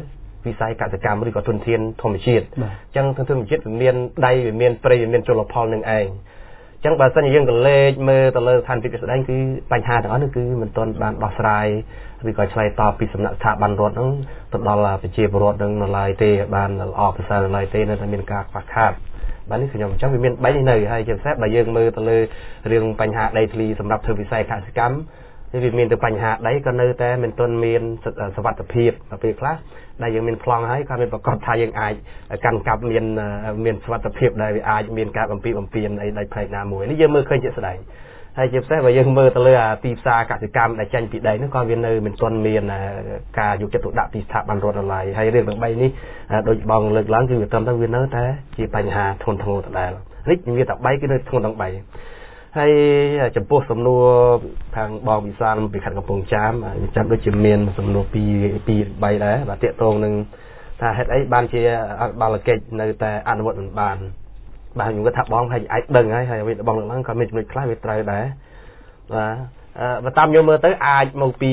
វិស័យកសិកម្មឬក៏ទុនធានធម្មជាតិអញ្ចឹងទុនធានធម្មជាតិវាមានដៃវាមានព្រៃវាមានជលផលនឹងឯងអញ្ចឹងបើសិនជាយើងក៏លេខមើលទៅលើស្ថានភាពជាក់ស្ដែងគឺបញ្ហាទាំងអស់នោះគឺមិនទាន់បានដោះស្រាយឬក៏ឆ្លើយតបពីសំណាក់ស្ថាប័នរដ្ឋហ្នឹងទៅដល់ប្រជាពលរដ្ឋនឹងនៅឡើយទេបានល្អប្រសើរនៅឡើយទេនៅតែមានការខ្វះខាតបាទនេះខ្ញុំអញ្ចឹងវាមានបីនៅហើយជាពិសេសបើយើងមើលទៅលើរឿងបញ្ហាដីធ្លីសម្រាប់ធ្វើវិស័យកសិកម្មវាមានទៅបញ្ហាដីក៏នៅតែមិនទាន់មានសុវត្ថិភាពដល់ពេលខ្លះដែលយើងមានប្លង់ហើយក៏មានប្រកាសថាយើងអាចកាន់កាប់មានមានសុវត្ថិភាពដែលវាអាចមានការបំពីបំពេញអីដោយផ្នែកណាមួយនេះយើងមើលឃើញជាក់ស្ដែងហើយជាពិសេសបើយើងមើលទៅលើទីផ្សារកសិកម្មដែលចេញពីដីនោះក៏វានៅមិនទាន់មានការយកចិត្តទុកដាក់ពីស្ថាប័នរដ្ឋឡើយហើយរឿងទាំងបីនេះដូចបងលើកឡើងគឺវាត្រឹមតែវានៅតែជាបញ្ហាធ្ងន់ធ្ងរដដែលនេះវាតែបីគឺនៅធ្ងន់ទាំងបីហើយចំពោះសំណួរខាងបងវិសាលពីខេត្តកំពង់ចាមចាំដូចជាមានសំណួរពីពីបីដែរបាទតាកតងនឹងថាហេតុអីបានជាបាល់កិច្ចនៅតែអនុវត្តមិនបានបាទខ្ញុំគាត់ថាបងហើយអាចដឹងហើយហើយបងលើកឡើងក៏មានចំណុចខ្លះវាត្រូវដែរបាទបើតាមខ្ញុំមើលទៅអាចមកពី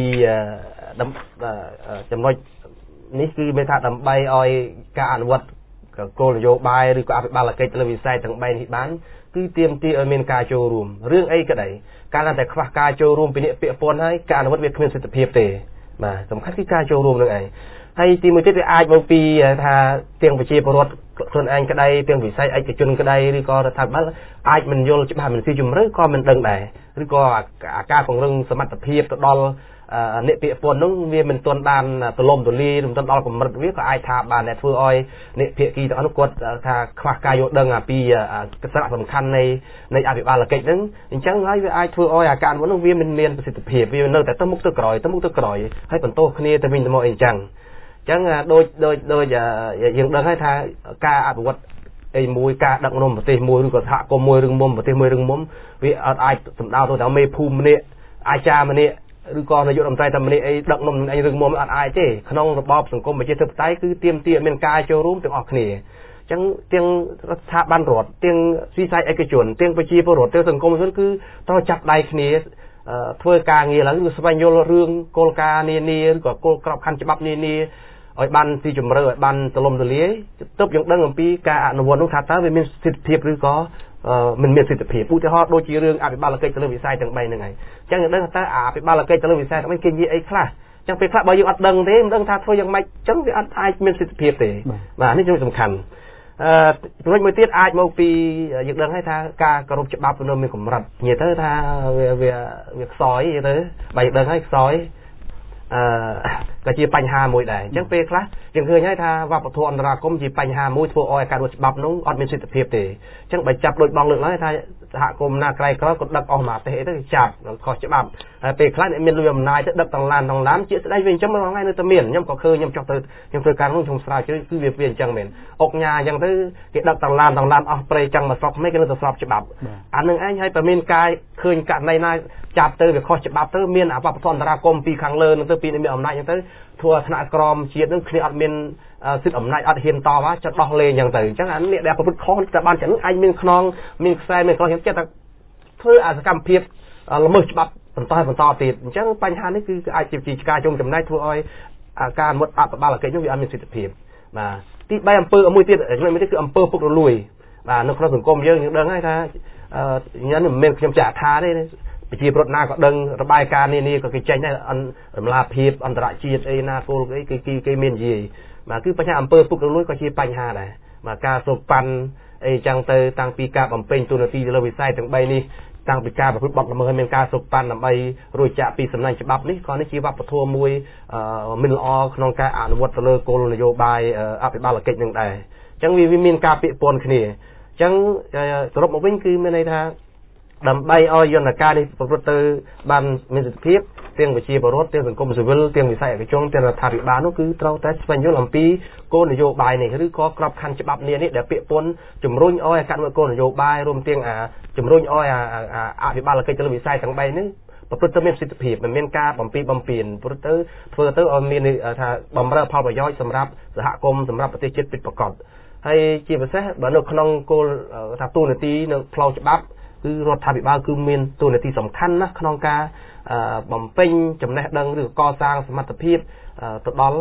ចំណុចនេះគឺមានថាដើម្បីឲ្យការអនុវត្តគោលនយោបាយឬក៏អភិបាលកិច្ចលើវិស័យទាំងបីនេះបានគឺទាមទារឲ្យមានការចូលរួមរឿងអីក៏ដោយការតែខ្វះការចូលរួមពីអ្នកពាក់ព័ន្ធហើយការអនុវត្តវាគ្មានសិទ្ធិភាពទេបាទសំខាន់គឺការចូលរួមនឹងឯងហើយទីមួយទៀតវាអាចមកពីថាទាំងប្រជាពលរដ្ឋខ្លួនឯងក្តីទាំងវិស័យឯកជនក្តីឬក៏រដ្ឋាភិបាលអាចមិនយល់ច្បាស់មិនស៊ីជម្រៅក៏មិនដឹងដែរឬក៏ការពង្រឹងសមត្ថភាពទៅដល់អ្នកពាក់ព័ន្ធនោះវាមិនទាន់បានទលំទលាយមិនទាន់ដល់កម្រិតវាក៏អាចថាបានតែធ្វើឲ្យអ្នកភាគីទាំងអស់នោះគាត់ថាខ្វះការយល់ដឹងពីសារៈសំខាន់នៃនៃអភិបាលកិច្ចហ្នឹងអញ្ចឹងហើយវាអាចធ្វើឲ្យអាការនោះវាមិនមានប្រសិទ្ធភាពវានៅតែទៅមុខទៅក្រោយទៅមុខទៅក្រោយហើយបន្តគ្នាទៅវិញទៅមកអីចឹងអញ្ចឹងដូចដូចដូចយើងដឹងហើយថាការអភិវឌ្ឍអីមួយការដឹកនាំប្រទេសមួយឬក៏សហគមន៍មួយរឹងមុំប្រទេសមួយរឹងមុំវាអត់អាចសម្ដៅទៅដល់មេភូមិម្នាក់អាចារ្យម្នាក់ឬក៏នាយករដ្ឋមន្ត្រីតែម្នាក់អីដឹកនាំអីរឿងមុំអត់អាចទេក្នុងរបបសង្គមប្រជាធិបតេយ្យគឺទាមទារមានការចូលរួមទាំងអស់គ្នាអញ្ចឹងទាំងស្ថាប័នរដ្ឋទាំងវិស័យឯកជនទាំងប្រជាពលរដ្ឋទាំងសង្គមជនគឺត្រូវចាប់ដៃគ្នាធ្វើការងារឡើងគឺស្វែងយល់រឿងគោលការណ៍នានាឬក៏គោលក្របខ័ណ្ឌច្បាប់នានាឲ្យបានទីជម្រៅឲ្យបានទលំទលាយទើបយើងដឹងអំពីការអនុវត្តនោះថាតើវាមានសិទ្ធិភាពឬក៏មិនមានសិទ្ធិភាពឧទាហរណ៍ដូចជារឿងអភិបាលកិច្ចទៅលើវិស័យទាំងបីហ្នឹងហើយអញ្ចឹងយើងដឹងថាអភិបាលកិច្ចទៅលើវិស័យទាំងបីគេនិយាយអីខ្លះអញ្ចឹងពេលខ្លះបើយើងអត់ដឹងទេមិនដឹងថាធ្វើយ៉ាងម៉េចអញ្ចឹងវាអត់អាចមានសិទ្ធិភាពទេបាទនេះចំណុចសំខាន់អឺចំណុចមួយទៀតអាចមកពីយើងដឹងហើយថាការគោរពច្បាប់នៅមានកម្រិតនិយាយទៅថាវាវាវាខ្សោយទៅបើយើងដឹងហើយខ្សោយអឺក៏ជាបញ្ហាមួយដែរអញ្ចឹងពេលខ្លះយើងឃើញហើយថាវប្បធម៌អន្តរាគមន៍ជាបញ្ហាមួយធ្វើឲ្យការរត់ច្បាប់នោះអត់មានសិទ្ធិភាពទេអញ្ចឹងបើចាប់ដូចបងលើកឡើងថាសហគមន៍ណាក្រៃក្រោយក៏ដឹកអស់មកទេទៅចាប់ខុសច្បាប់ហើយពេលខ្លះមានលុយអំណាចទៅដឹកទាំងឡានទាំងឡានជាស្ដីវិញអញ្ចឹងមួយថ្ងៃនៅតែមានខ្ញុំក៏ឃើញខ្ញុំចុះទៅខ្ញុំធ្វើការនោះខ្ញុំស្រាវជ្រាវគឺវាវាអញ្ចឹងមែនអុកញ៉ាអញ្ចឹងទៅគេដឹកទាំងឡានទាំងឡានអស់ព្រៃអញ្ចឹងមកស្រុកខ្មែរគេនៅតែស្របច្បាប់អានឹងឯងហើយបើមានការឃើញករណីណាចាប់ទៅវាខុសច្បាប់ទៅមានអវប្បធម៌អន្តរាគមន៍ពីខាងលើនឹងទៅពីមានអំណាចអញ្ចឹងទៅធ្វើថ្នាក់ក្រមជាតិនឹងគ្នាអត់មានសិទ្ធិអំណាចអត់ហ៊ានតវ៉ាចិត្តដោះលែងអញ្ចឹងទៅអញ្ចឹងអានេះដែលប្រព្រឹត្តខុសតែបានចឹងឯងមានខ្នងមានខ្សែមានខ្លោះខ្ញុំចិត្តថាធ្វើអាសកម្មភាពល្មើសច្បាប់បន្តបន្តទៀតអញ្ចឹងបញ្ហានេះគឺអាចជាការជុំចំណែកធ្វើឲ្យការអនុវត្តអភិបាលកិច្ចនោះវាអត់មានសិទ្ធិភាពបាទទីបីអំពើមួយទៀតចំណុចមួយទៀតគឺអំពើពុករលួយបាទនៅក្នុងសង្គមយើងយើងដឹងហើយថាញ៉ាំមិនមែនខ្ញុំចាក់ថាទេប្រជាពលរដ្ឋណាក៏ដឹងរបាយការណ៍នានាក៏គេចេញដែររំលាភាពអន្តរជាតិអីណាគោលអីគេគេមាននិយាយបាទគឺបញ្ហាអំពើពុករលួយក៏ជាបញ្ហាដែរបាទការសូកប៉ាន់អីចឹងទៅតាំងពីការបំពេញទូនាទីលើវិស័យទាំងបីនេះតាំងពីការប្រព្រឹត្តបទល្មើសមានការសូកប៉ាន់ដើម្បីរួចចាកពីសំណាញ់ច្បាប់នេះក៏នេះជាវប្បធម៌មួយមិនល្អក្នុងការអនុវត្តទៅលើគោលនយោបាយអភិបាលកិច្ចនឹងដែរអញ្ចឹងវាមានការពាក់ព័ន្ធគ្នាអញ្ចឹងសរុបមកវិញគឺមានន័យថាដើម្បីឲ្យយន្តការនេះប្រព្រឹត្តទៅបានមានសិទ្ធិភាពទាំងវិជាពលរដ្ឋទាំងសង្គមស៊ីវិលទាំងវិស័យឯកជនទាំងរដ្ឋាភិបាលនោះគឺត្រូវតែស្វែងយល់អំពីគោលនយោបាយនេះឬក៏ក្របខ័ណ្ឌច្បាប់នានាដែលពាក់ព័ន្ធជំរុញឲ្យការធ្វើគោលនយោបាយរួមទាំងជំរុញឲ្យអភិបាលកិច្ចទៅលើវិស័យទាំងបីនេះប្រព្រឹត្តទៅមានសិទ្ធិភាពមិនមានការបំពីបំពេញប្រព្រឹត្តទៅធ្វើទៅឲ្យមានថាបំរើផលប្រយោជន៍សម្រាប់សហគមន៍សម្រាប់ប្រទេសជាតិពិតប្រាកដហើយជាពិសេសបើនៅក្នុងគោលថាទូនាទីនៅផ្លូវច្បាប់គឺរដ្ឋាភិបាលគឺមានតួនាទីសំខាន់ណាស់ក្នុងការបំពេញចំណេះដឹងឬកសាងសមត្ថភាពទៅដល់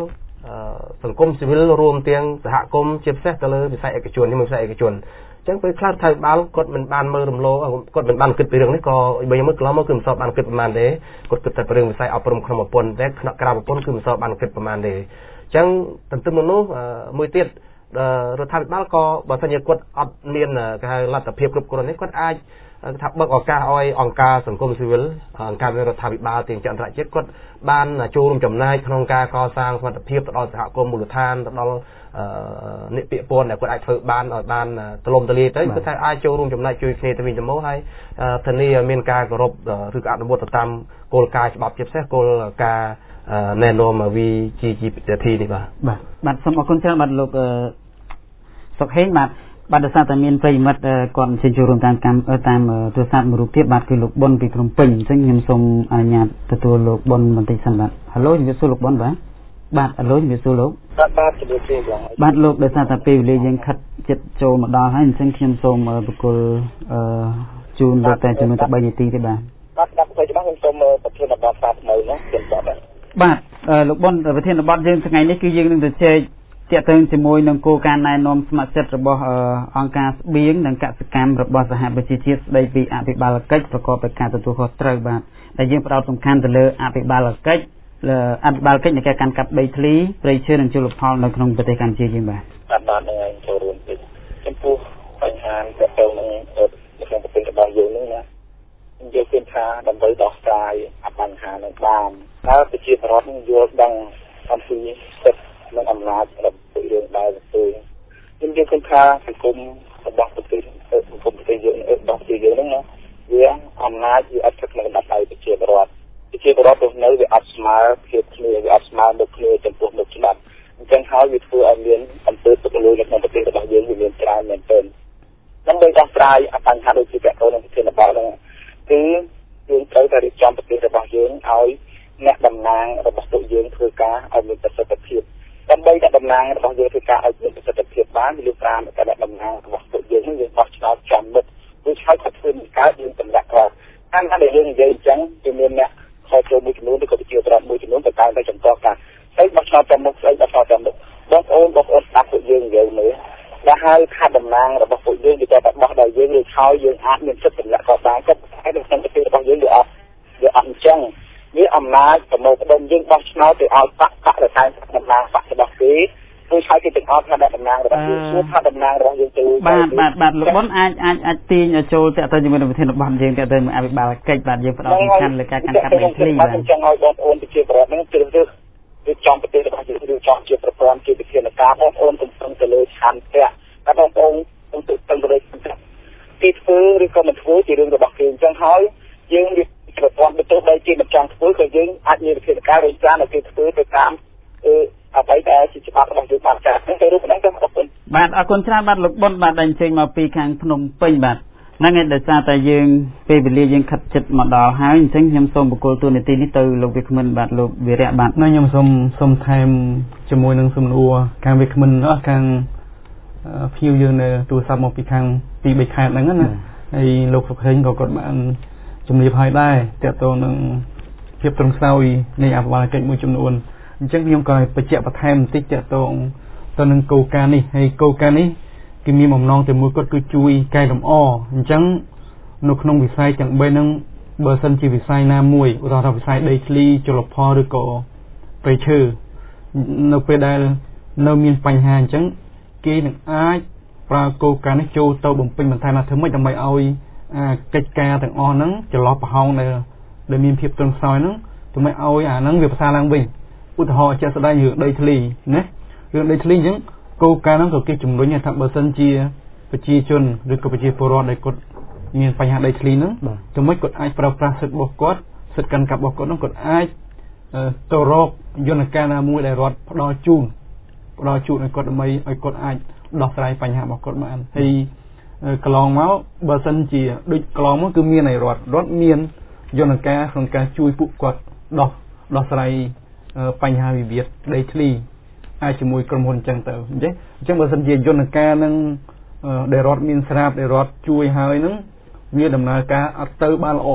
សង្គមស៊ីវិលរួមទាំងសហគមន៍ជាពិសេសទៅលើវិស័យឯកជននេះមួយវិស័យឯកជនអញ្ចឹងពេលខ្លះថៃបាល់គាត់មិនបានមើលរំលោគាត់មិនបានគិតពីរឿងនេះក៏បើយើងមើលកន្លងមកគឺមិនសូវបានគិតប្រហែលទេគាត់គិតតែពីរឿងវិស័យអប់រំក្នុងប្រព័ន្ធតែក្រៅប្រព័ន្ធគឺមិនសូវបានគិតប្រហែលទេអញ្ចឹងទន្ទឹមនឹងនោះមួយទៀតរដ្ឋាភិបាលក៏បើសិនជាគាត់អត់មានគេហៅលទ្ធភាពគ្រប់គ្រាន់នេះគាត់អាចថាបើកឱកាសឲ្យអង្គការសង្គមស៊ីវិលអង្គការរដ្ឋាភិបាលទាំងអន្តរជាតិគាត់បានចូលរួមចំណែកក្នុងការកសាងសមត្ថភាពទៅដល់សហគមន៍មូលដ្ឋានទៅដល់និពាក់ព័ន្ធដែលគាត់អាចធ្វើបានឲ្យបានទលំទលាយទៅគឺថាអាចចូលរួមចំណែកជួយគ្នាទៅវិញទៅមកហើយធានាមានការគោរពឬក៏អនុវត្តទៅតាមគោលការណ៍ច្បាប់ជាពិសេសគោលការណ៍ណែនាំវី ជី ជី พี ที នេះបាទបាទបាទសូមអរគុណច្រើនបាទលោកសុកហេងបាទបាទដោយសារតែមានប្រិយមិត្តគាត់អញ្ជើញចូលរួមតាមកម្មតាមទូរស័ព្ទមួយរូបទៀតបាទគឺលោកប៊ុនពីភ្នំពេញអញ្ចឹងខ្ញុំសូមអនុញ្ញាតទទួលលោកប៊ុនបន្តិចសិនបាទហៅឡូជំរាបសួរលោកប៊ុនបាទបាទហៅឡូជំរាបសួរលោកបាទបាទជំរាបសួរបងបាទលោកដោយសារតែពេលវេលាយើងខិតចិត្តចូលមកដល់ហើយអញ្ចឹងខ្ញុំសូមបកគលអឺជូនលោកតែចំនួនតែ3នាទីទេបាទបាទបាទទៅច្បាស់ខ្ញុំសូមប្រធានបទសាស្ត្រនៅនោះខ្ញុំបាទបាទលោកប៊ុនប្រធានបទយើងថ្ងៃនេះគឺយើងនឹងទៅជែកទាក់ទងជាមួយនឹងគោលការណ៍ណែនាំស្ម័គ្រចិត្តរបស់អង្គការស្បៀងនិងកសិកម្មរបស់សហប្រជាជាតិស្ដីពីអភិបាលកិច្ចប្រកបដោយការទទួលខុសត្រូវបាទដែលយើងផ្ដោតសំខាន់ទៅលើអភិបាលកិច្ចអភិបាលកិច្ចនៃការកាន់កាប់ដីធ្លីព្រៃឈើនិងជលផលនៅក្នុងប្រទេសកម្ពុជាយើងបាទបាទបាទនឹងឲ្យចូលរួមតិចចំពោះបញ្ហាទាក់ទងនឹងក្នុងប្រទេសរបស់យើងនេះណាយើងគិតថាដើម្បីដោះស្រាយបញ្ហានឹងបានតើប្រជាពលរដ្ឋយល់ដឹងអំពីសិទ្ធិនិងអំណាចរបស់យើងដែរទេខ្ញុំយល់ឃើញថាសង្គមរបស់ប្រទេសសង្គមប្រទេសយើងរបស់ប្រទេសយើងហ្នឹងណាវាអំណាចវាអត់ស្ថិតនៅក្នុងដៃប្រជាពលរដ្ឋប្រជាពលរដ្ឋទៅនៅវាអត់ស្មើភាពគ្នាវាអត់ស្មើមុខគ្នាចំពោះមុខច្បាប់អញ្ចឹងហើយវាធ្វើឲ្យមានអំពើពុករលួយនៅក្នុងប្រទេសរបស់យើងវាមានច្រើនមែនទែនដើម្បីដោះស្រាយបញ្ហាដូចជាតកតនៅប្រទេសរបស់ហ្នឹងគឺយើងត្រូវតែរៀបចំប្រទេសរបស់យើងឲ្យអ្នកតំណាងរបស់ពួកយើងធ្វើការឲ្យមានប្រសិទ្ធភាពដើម្បីអ្នកតំណាងរបស់យើងធ្វើការឲ្យមានប្រសិទ្ធភាពបានវាលើកតាមតែអ្នកតំណាងរបស់ពួកយើងនឹងយើងបោះឆ្នោតចំមិត្តវាឆ្លើយគាត់ធ្វើមិនកើតយើងតម្លាក់គាត់តាមថាយើងនិយាយអញ្ចឹងវាមានអ្នកខុសចូលមួយចំនួនឬក៏ជាប្រដ្ឋមួយចំនួនទៅតាមតែចំពោះការស្អីបោះឆ្នោតចំមុខស្អីបោះឆ្នោតចំមុខបងប្អូនបងប្អូនស្ដាប់ពួកយើងនិយាយមើលដែលហៅថាតំណាងរបស់ពួកយើងវាតែបោះដល់យើងឬឆោយយើងអាចមានសិទ្ធិតម្លាក់គាត់បានក៏តែនៅក្នុងប្រទេសរបស់យើងវាអត់វាអត់អញ្ចឹងវាអំណាចប្រមូលផ្ដុំយើងបោះឆ្នោតទៅឲ្យបកបកដែលតែតំណាងបករបស់គេគឺឆាយគេទាំងអស់ថាតំណាងរបស់យើងឈ្មោះថាតំណាងរបស់យើងទៅបាទបាទបាទលោកប៊ុនអាចអាចអាចទាញចូលតាក់ទងជាមួយនឹងប្រធានបទយើងតាក់ទងនឹងអភិបាលកិច្ចបាទយើងផ្ដោតសំខាន់លើការកាន់កាប់ដីធ្លីបាទខ្ញុំចង់ឲ្យបងប្អូនប្រជាពលរដ្ឋនឹងជ្រើសរើសរៀបចំប្រទេសរបស់យើងរៀបចំជាប្រព័ន្ធជាវិធានការបងប្អូនកំពុងទៅលើឆន្ទៈតែបងប្អូនកំពុងទៅលើទីធ្វើឬក៏មិនធ្វើជារឿងរបស់គេអញ្ចឹងហើយយើងប្រព័ន្ធទៅបីជាមិនចង់ធ្វើក៏យើងអាចមានវិធានការរៀបចំឲ្យគេធ្វើទៅតាមអឺអ្វីដែលជាច្បាប់របស់យើងបានចាស់ទៅរូបហ្នឹងទៅអរគុណបាទអរគុណច្រើនបាទលោកប៊ុនបាទដែលអញ្ជើញមកពីខាងភ្នំពេញបាទហ្នឹងឯងដោយសារតែយើងពេលវេលាយើងខិតជិតមកដល់ហើយអញ្ចឹងខ្ញុំសូមបកគោលទូនាទីនេះទៅលោកវាគ្មិនបាទលោកវីរៈបាទខ្ញុំសូមសូមថែមជាមួយនឹងសំណួរខាងវាគ្មិនអស់ខាងភៀវយើងនៅទូរស័ព្ទមកពីខាងពីបីខេត្តហ្នឹងណាហើយលោកសុខហេងក៏គាត់បានជំរាបឲ្យដែរតើតើនឹងភាពត្រង់ស្អយនៃអភិបាលកិច្ចមួយចំនួនអញ្ចឹងខ្ញុំក៏បញ្ជាក់បន្ថែមបន្តិចតើតើទៅនឹងគោលការណ៍នេះហើយគោលការណ៍នេះគឺមានបំណងតែមួយគាត់គឺជួយកែលម្អអញ្ចឹងនៅក្នុងវិស័យទាំងបីហ្នឹងបើសិនជាវិស័យណាមួយឧទាហរណ៍វិស័យដីធ្លីជលផលឬក៏ព្រៃឈើនៅពេលដែលនៅមានបញ្ហាអញ្ចឹងគេនឹងអាចប្រើគោលការណ៍នេះចូលទៅបំពេញបន្ថែមធ្វើម៉េចដើម្បីឲ្យកិច្ចការទាំងអស់ហ្នឹងចន្លោះប្រហោងដែលដែលមានភាពទន់ខ្សោយហ្នឹងធ្វើម៉េចឲ្យអាហ្នឹងវាប្រសើរឡើងវិញឧទាហរណ៍ជាក់ស្ដែងរឿងដីធ្លីណារឿងដីធ្លីអញ្ចឹងគោលការណ៍ហ្នឹងក៏គេជំរុញថាបើសិនជាប្រជាជនឬក៏ប្រជាពលរដ្ឋដែលគាត់មានបញ្ហាដីធ្លីហ្នឹងធ្វើម៉េចគាត់អាចប្រើប្រាស់សិទ្ធិរបស់គាត់សិទ្ធិកាន់កាប់របស់គាត់ហ្នឹងគាត់អាចទៅរកយន្តការណាមួយដែលរដ្ឋផ្ដល់ជូនផ្ដល់ជូនឲ្យគាត់ដើម្បីឲ្យគាត់អាចដោះស្រាយបញ្ហារបស់គាត់បានហើយកន្លងមកបើសិនជាដូចកន្លងមកគឺមានឯរដ្ឋរដ្ឋមានយន្តការក្នុងការជួយពួកគាត់ដោះដោះស្រាយបញ្ហាវិវាទដីធ្លីអាចជាមួយក្រុមហ៊ុនអញ្ចឹងទៅអញ្ចឹងអញ្ចឹងបើសិនជាយន្តការនឹងដែលរដ្ឋមានស្រាប់ដែលរដ្ឋជួយហើយនឹងវាដំណើរការអត់ទៅបានល្អ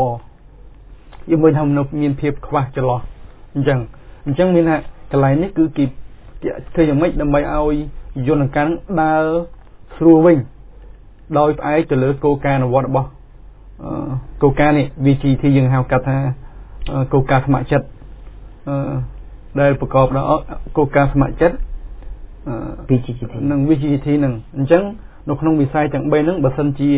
យើងមើលថានៅមានភាពខ្វះចន្លោះអញ្ចឹងអញ្ចឹងមានថាកន្លែងនេះគឺគេធ្វើយ៉ាងម៉េចដើម្បីឲ្យយន្តការដើរស្រួលវិញដោយផ្អែកទៅលើគោលការណ៍អនុវត្តរបស់គោលការណ៍នេះ V G T យើងហៅកាត់ថាគោលការណ៍ស្ម័គ្រចិត្តដែលប្រកបដោយគោលការណ៍ស្ម័គ្រចិត្ត V G T និង V G T នឹងអញ្ចឹងនៅក្នុងវិស័យទាំងបីហ្នឹងបើសិនជា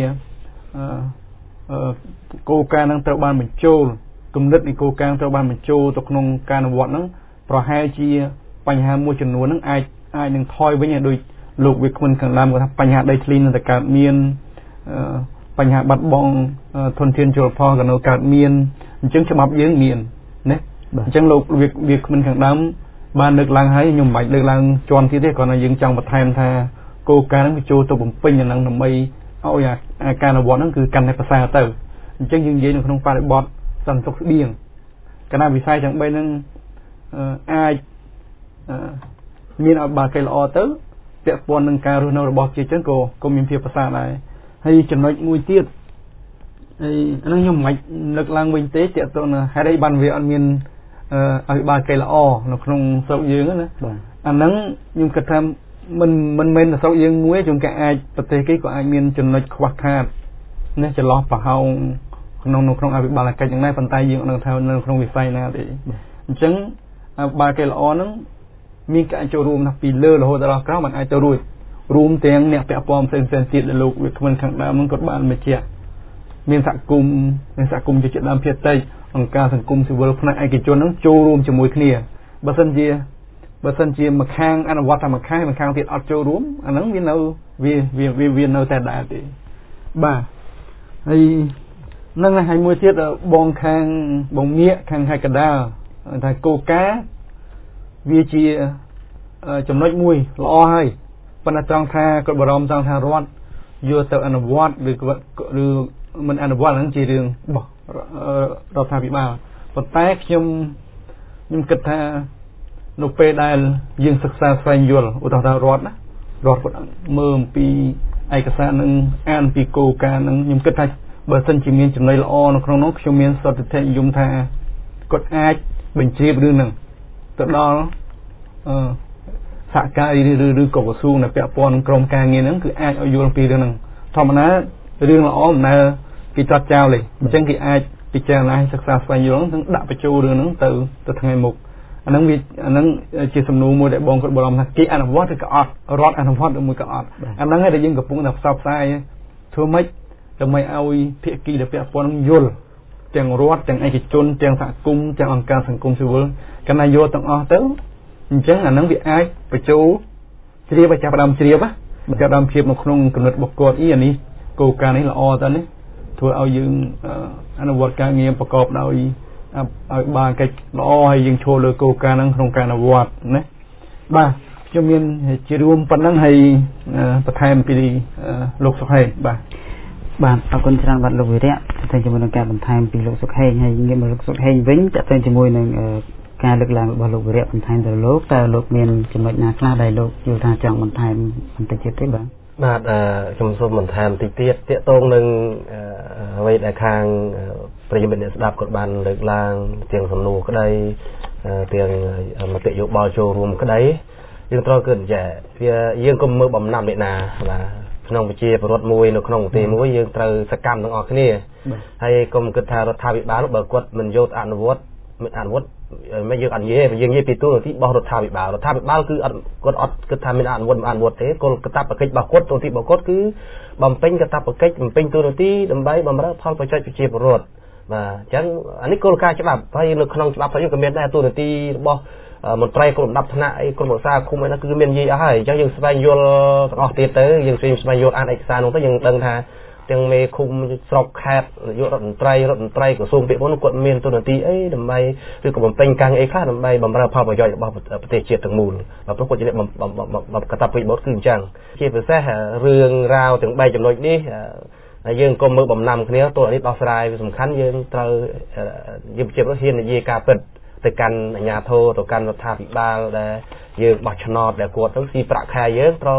គោលការណ៍ហ្នឹងត្រូវបានបញ្ចូលគំនិតនៃគោលការណ៍ត្រូវបានបញ្ចូលទៅក្នុងការអនុវត្តហ្នឹងប្រហែលជាបញ្ហាមួយចំនួនហ្នឹងអាចអាចនឹងថយវិញដោយលោកវាគ្មិនខាងដើមគាត់ថាបញ្ហាដីធ្លីនឹងតែកើតមានបញ្ហាបាត់បង់ធនធានជលផលក៏នៅកើតមានអញ្ចឹងច្បាប់យើងមានណាអញ្ចឹងលោកវាវាគ្មិនខាងដើមបានលើកឡើងហើយខ្ញុំមិនបាច់លើកឡើងជាន់ទៀតទេគ្រាន់តែយើងចង់បន្ថែមថាគោលការណ៍ហ្នឹងវាចូលទៅបំពេញអាហ្នឹងដើម្បីឲ្យការអនុវត្តហ្នឹងគឺកាន់តែប្រសើរទៅអញ្ចឹងយើងនិយាយនៅក្នុងបរិបទសន្តិសុខស្បៀងគណៈវិស័យទាំងបីហ្នឹងអាចមានឲ្យបើគេល្អទៅពាក់ព័ន្ធនឹងការរស់នៅរបស់ប្រជាជនក៏ក៏មានភាពប្រសើរដែរហើយចំណុចមួយទៀតហើយអាហ្នឹងខ្ញុំមិនលើកឡើងវិញទេតើតើហេតុអីបានវាអត់មានឲ្យបើគេល្អនៅក្នុងស្រុកយើងណាអាហ្នឹងខ្ញុំគិតថាមិនមិនមែនស្រុកយើងមួយជួនកាលអាចប្រទេសគេក៏អាចមានចំណុចខ្វះខាតណាចន្លោះប្រហោងក្នុងក្នុងអភិបាលកិច្ចយ៉ាងណាប៉ុន្តែយើងអត់នឹងថានៅក្នុងវិស័យណាទេអញ្ចឹងបើគេល្អហ្នឹងមានការចូលរួមណាស់ពីលើរហូតដល់ក្រោមមិនអាចទៅរួចរួមទាំងអ្នកពាក់ព័ន្ធផ្សេងផ្សេងទៀតដែលលោកវាគ្មិនខាងដើមហ្នឹងគាត់បានបញ្ជាក់មានសហគមន៍មានសហគមន៍ជាដើមភាគតិចអង្គការសង្គមស៊ីវិលផ្នែកឯកជនហ្នឹងចូលរួមជាមួយគ្នាបើសិនជាបើសិនជាមួយខាងអនុវត្តតែមួយខាងមួយខាងទៀតអត់ចូលរួមអាហ្នឹងវានៅវាវាវានៅតែដែរទេបាទហើយនឹងហើយមួយទៀតបងខាងបងមៀកខាងហៃកដាលថាគោលការណ៍វាជាចំណុចមួយល្អហើយប៉ុន្តែត្រង់ថាគាត់បារម្ភត្រង់ថារដ្ឋយកទៅអនុវត្តឬឬមិនអនុវត្តហ្នឹងជារឿងរបស់រដ្ឋាភិបាលប៉ុន្តែខ្ញុំខ្ញុំគិតថានៅពេលដែលយើងសិក្សាស្វែងយល់ឧទាហរណ៍រដ្ឋណារដ្ឋគាត់មើលអំពីឯកសារនឹងអានពីគោលការណ៍នឹងខ្ញុំគិតថាបើសិនជាមានចំណុចល្អនៅក្នុងនោះខ្ញុំមានសន្តិភាពយំថាគាត់អាចបញ្ជ្រាបរឿងហ្នឹងទៅដល់អឺសហការឬឬក៏ក្រសួងដែលពាក់ព័ន្ធនឹងក្រមការងារហ្នឹងគឺអាចឲ្យយល់ពីរឿងហ្នឹងធម្មតារឿងល្អមិនដែលគេចោទចោលទេអញ្ចឹងគេអាចពិចារណាសិក្សាស្វែងយល់ហ្នឹងដាក់បញ្ចូលរឿងហ្នឹងទៅទៅថ្ងៃមុខអាហ្នឹងវាអាហ្នឹងជាសំណួរមួយដែលបងគាត់បារម្ភថាគេអនុវត្តឬក៏អត់រដ្ឋអនុវត្តឬមួយក៏អត់អាហ្នឹងឯងដែលយើងកំពុងតែផ្សព្វផ្សាយធ្វើម៉េចដើម្បីឲ្យភាគីដែលពាក់ព័ន្ធយល់ទាំងរដ្ឋទាំងឯកជនទាំងសហគមន៍ទាំងអង្គការសង្គមស៊ីវិលកណ្ដាលយកទាំងអស់ទៅអញ្ចឹងអាហ្នឹងវាអាចបញ្ចូលជ្រាបឲ្យចាប់ដើមជ្រាបចាប់ដើមជ្រាបនៅក្នុងគំនិតរបស់គាត់អីអានេះគោលការណ៍នេះល្អតើនេះធ្វើឲ្យយើងអនុវត្តការងារប្រកបដោយឲ្យបានកិច្ចល្អហើយយើងចូលលើគោលការណ៍ហ្នឹងក្នុងការអនុវត្តណាបាទខ្ញុំមានជារួមប៉ុណ្ណឹងហើយបន្ថែមពីលោកសុខហេងបាទបាទអរគុណច្រើនបាទលោកវិរៈតែជាមួយនឹងការបន្ថែមពីលោកសុខហេងហើយងាកមកលោកសុខហេងវិញតើទៅជាមួយនឹងការលើកឡើងរបស់លោកវិរៈបន្ថែមទៅលោកតើលោកមានចំណុចណាខ្លះដែលលោកយល់ថាចង់បន្ថែមបន្តិចទៀតទេបាទបាទខ្ញុំសូមបន្ថែមតិចទៀតទាក់ទងនឹងអ្វីដែលខាងប្រិយមិត្តអ្នកស្ដាប់គាត់បានលើកឡើងទាំងសំណួរក្តីទាំងមតិយោបល់ចូលរួមក្តីយើងត្រូវគិតចាវាយើងកុំមើលបំណាំអ្នកណាបាទក្នុងវិជាប្រវត្តិមួយនៅក្នុងប្រទេសមួយយើងត្រូវសកម្មទាំងអស់គ្នាហើយកុំគិតថារដ្ឋាភិបាលបើគាត់មិនយកអនុវត្តមិនអនុវត្តមិនយើងអត់និយាយយើងនិយាយពីទូនាទីរបស់រដ្ឋាភិបាលរដ្ឋាភិបាលគឺអត់គាត់អត់គិតថាមានអនុវត្តមិនអនុវត្តទេគោលកាតព្វកិច្ចរបស់គាត់ទូនាទីរបស់គាត់គឺបំពេញកាតព្វកិច្ចបំពេញទូនាទីដើម្បីបម្រើផលប្រយោជន៍ប្រជាពលរដ្ឋបាទអញ្ចឹងអានេះគោលការណ៍ច្បាប់ហើយនៅក្នុងច្បាប់យើងក៏មានដែរទូនាទីរបស់មន្ត្រីក្រុមលំដាប់ថ្នាក់អីក្រុមប្រឹក្សាឃុំអីហ្នឹងគឺមាននិយាយអស់ហើយអញ្ចឹងយើងស្វែងយល់ទាំងអស់ទៀតទៅយើងស្វែងស្វែងយល់អានឯកសារនោះទៅយើងដឹងថាទាំងមេឃុំស្រុកខេត្តនាយករដ្ឋមន្ត្រីរដ្ឋមន្ត្រីក្រសួងពាក់ព័ន្ធគាត់មានទូនាទីអីដើម្បីឬក៏បំពេញការងារអីខ្លះដើម្បីបម្រើផលប្រយោជន៍របស់ប្រទេសជាតិទាំងមូលបាទព្រោះគាត់ជាអ្នកកតាបិបុត្រគឺអញ្ចឹងជាពិសេសរឿងរ៉ាវទាំងបីចំណុចនេះយើងកុំមើលបំណាំគ្នាទូនេះដោះស្រាយវាសំខាន់យើងត្រូវយើងជាហ៊ាននិយាយការពិតទៅកាន់អាជ្ញាធរទៅកាន់រដ្ឋាភិបាលដែលយើងបោះឆ្នោតដែលគាត់ទៅស៊ីប្រាក់ខែយើងត្រូវ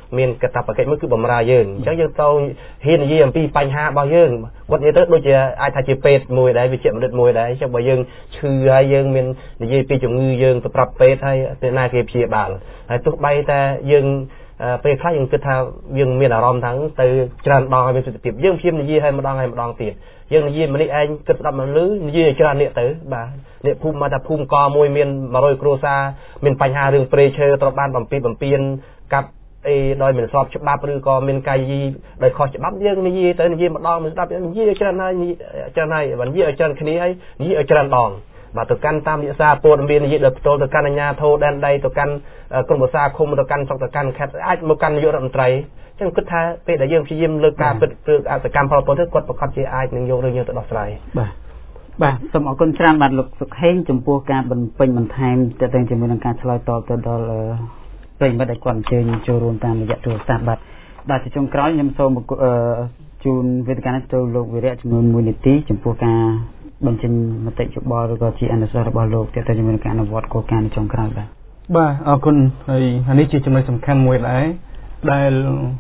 មានកតាបកិច្ចមួយគឺបំរើយើងអញ្ចឹងយើងត្រូវហ៊ាននិយាយអំពីបញ្ហារបស់យើងគាត់និយាយទៅដូចជាអាចថាជាពេទ្យមួយដែរវិជ្ជាបណ្ឌិតមួយដែរអញ្ចឹងបើយើងឈឺហើយយើងមាននិយាយពីជំងឺយើងទៅប្រាប់ពេទ្យហើយពេលណាគេព្យាបាលហើយទោះបីតែយើងពេលខ្លះយើងគិតថាយើងមានអារម្មណ៍ថាទៅច្រើនដងឲ្យមានសុខភាពយើងព្យាយាមនិយាយឲ្យម្ដងហើយម្ដងទៀតយើងនិយាយម្នាក់ឯងគិតស្ដាប់មកលឺនិយាយឲ្យច្រើនអ្នកទៅបាទអ្នកភូមិមកថាភូមិកមួយមានone hundredគ្រួសារមានបញ្ហារឿងព្រៃឈើត្រូវបានបំពីបំពេញកាប់អីដោយមិនស្របច្បាប់ឬក៏មានកាយីដោយខុសច្បាប់យើងនិយាយទៅនិយាយម្ដងមិនស្ដាប់និយាយឲ្យច្រើនហើយច្រើនហើយបើនិយាយឲ្យច្រើនគ្នាហើយនិយាយឲ្យច្រើនដងបាទទៅកាន់តាមវិសាព័ត៌មាននិយាយដល់ផ្ទាល់ទៅកាន់អាជ្ញាធរដែនដីទៅកាន់ក្រុមប្រឹក្សាឃុំទៅកាន់ស្រុកទៅកាន់ខេត្តអាចមកកាន់នាយករដ្ឋមន្ត្រីអញ្ចឹងគិតថាពេលដែលយើងព្យាយាមលើកការពិតព្រឹកអសកម្មផលប៉ុន្តែគាត់ប្រកាសជាអាចនឹងយករឿងយើងទៅដោះស្រាយបាទបាទសូមអរគុណច្រើនបាទលោកសុខេងចំពោះការបញ្ពេញបន្ថែមទាក់ទងជាមួយនឹងការឆ្លើយតបទៅដល់ប្រិយមិត្តដែលគាត់អញ្ជើញចូលរួមតាមរយៈទូរស័ព្ទបាទបាទជាចុងក្រោយខ្ញុំសូមជូនវេទិកានេះទៅលោកវិរៈចំនួនoneនាទីចំពោះការបញ្ចេញមតិយោបល់ឬក៏ជាអនុសាសន៍របស់លោកទាក់ទងជាមួយនឹងការអនុវត្តគោលការណ៍ចុងក្រោយបាទបាទអរគុណហើយនេះជាចំណុចសំខាន់មួយដែរដែល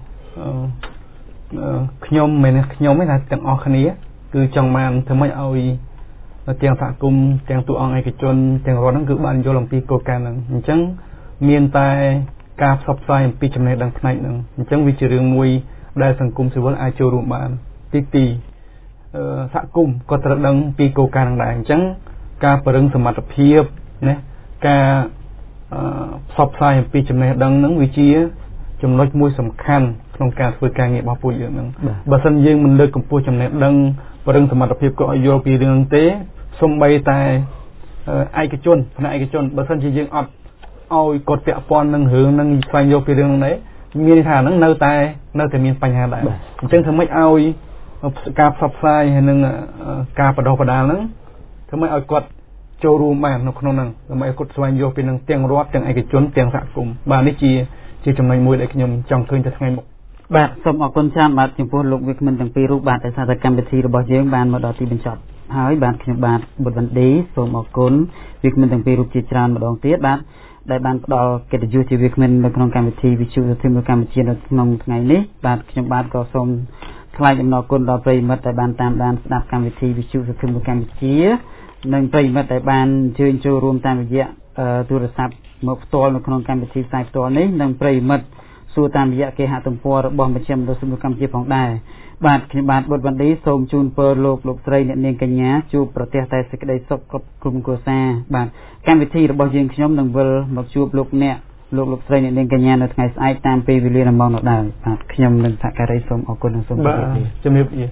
ខ្ញុំមិនខ្ញុំទេថាទាំងអស់គ្នាគឺចង់បានធ្វើម៉េចឲ្យទាំងសហគមន៍ទាំងតួអង្គឯកជនទាំងរដ្ឋហ្នឹងគឺបានយល់អំពីគោលការណ៍ហ្នឹងអញ្ចឹងមានតែការផ្សព្វផ្សាយអំពីចំណេះដឹងផ្នែកហ្នឹងអញ្ចឹងវាជារឿងមួយដែលសង្គមស៊ីវិលអាចចូលរួមបានទីពីរសហគមន៍ក៏ត្រូវដឹងពីគោលការណ៍ហ្នឹងដែរអញ្ចឹងការពង្រឹងសមត្ថភាពណាការផ្សព្វផ្សាយអំពីចំណេះដឹងហ្នឹងវាជាចំណុចមួយសំខាន់ក្នុងការធ្វើការងាររបស់ពួកយើងហ្នឹងបើសិនយើងមិនលើកកម្ពស់ចំណេះដឹងពង្រឹងសមត្ថភាពក៏ឲ្យយល់ពីរឿងទេសូម្បីតែឯកជនផ្នែកឯកជនបើសិនជាយើងអត់ឲ្យគាត់ពាក់ព័ន្ធនឹងរឿងហ្នឹងស្វែងយល់ពីរឿងហ្នឹងដែរមានន័យថាហ្នឹងនៅតែនៅតែមានបញ្ហាដែរអញ្ចឹងធ្វើម៉េចឲ្យការផ្សព្វផ្សាយហើយនឹងការបដោះបដាលហ្នឹងធ្វើម៉េចឲ្យគាត់ចូលរួមបាននៅក្នុងហ្នឹងដើម្បីឲ្យគាត់ស្វែងយល់ពីនឹងទាំងរដ្ឋទាំងឯកជនទាំងសហគមន៍បាទនេះជាជាចំណុចមួយដែលខ្ញុំចង់ឃើញទៅថ្ងៃមុខបាទសូមអរគុណច្រើនបាទចំពោះលោកវិក្កាមិនទាំងពីររូបបាទដែលសារកម្មវិធីរបស់យើងបានមកដល់ទីបញ្ចប់ហើយបាទខ្ញុំបាទបុត្រវណ្ឌីសូមអរគុណវិក្កាមិនទាំងពីររូបជាច្រើនម្ដងទៀតបាទដែលបានផ្ដល់កិត្តិយសជាវិក្កាមិននៅក្នុងកម្មវិធីវិទ្យុសន្និសីទកម្ពុជានៅក្នុងថ្ងៃនេះបាទខ្ញុំបាទក៏សូមថ្លែងអំណរគុណដល់ប្រិយមិត្តដែលបានតាមដានស្ដាប់កម្មវិធីវិទ្យុសន្និសីទកម្ពុជានិងប្រិយមិត្តដែលបានអញ្ជើញចូលរួមតាមរយៈទូរស័ព្ទមកផ្ទាល់នៅក្នុងកម្មវិធីផ្សាយផ្ទាល់នេះនិងប្រិយមិត្តសួរតាមរយៈគេហទំព័ររបស់មជ្ឈមណ្ឌលសន្និសីទកម្ពុជាផងដែរបាទខ្ញុំបាទបុត្រវណ្ឌីសូមជូនពរលោកលោកស្រីអ្នកនាងកញ្ញាជួបប្រទះតែសេចក្តីសុខគ្រប់ក្រុមគ្រួសារបាទកម្មវិធីរបស់យើងខ្ញុំនឹងវិលមកជួបលោកអ្នកលោកលោកស្រីអ្នកនាងកញ្ញានៅថ្ងៃស្អែកតាមពេលវេលានិងម៉ោងនោះដែរបាទខ្ញុំនិងថការីសូមអរគុណនិងសូមជម្រាបលាជំរាបលា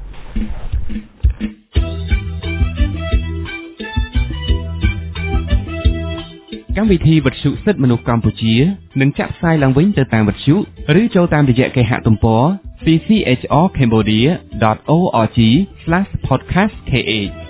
កម្មវិធីវិទ្យុសិទ្ធិមនុស្សកម្ពុជានឹងចាក់ផ្សាយឡើងវិញទៅតាមវិទ្យុឬចូលតាមរយៈគេហទំព័រ c c h r cambodia dot org slash podcast kh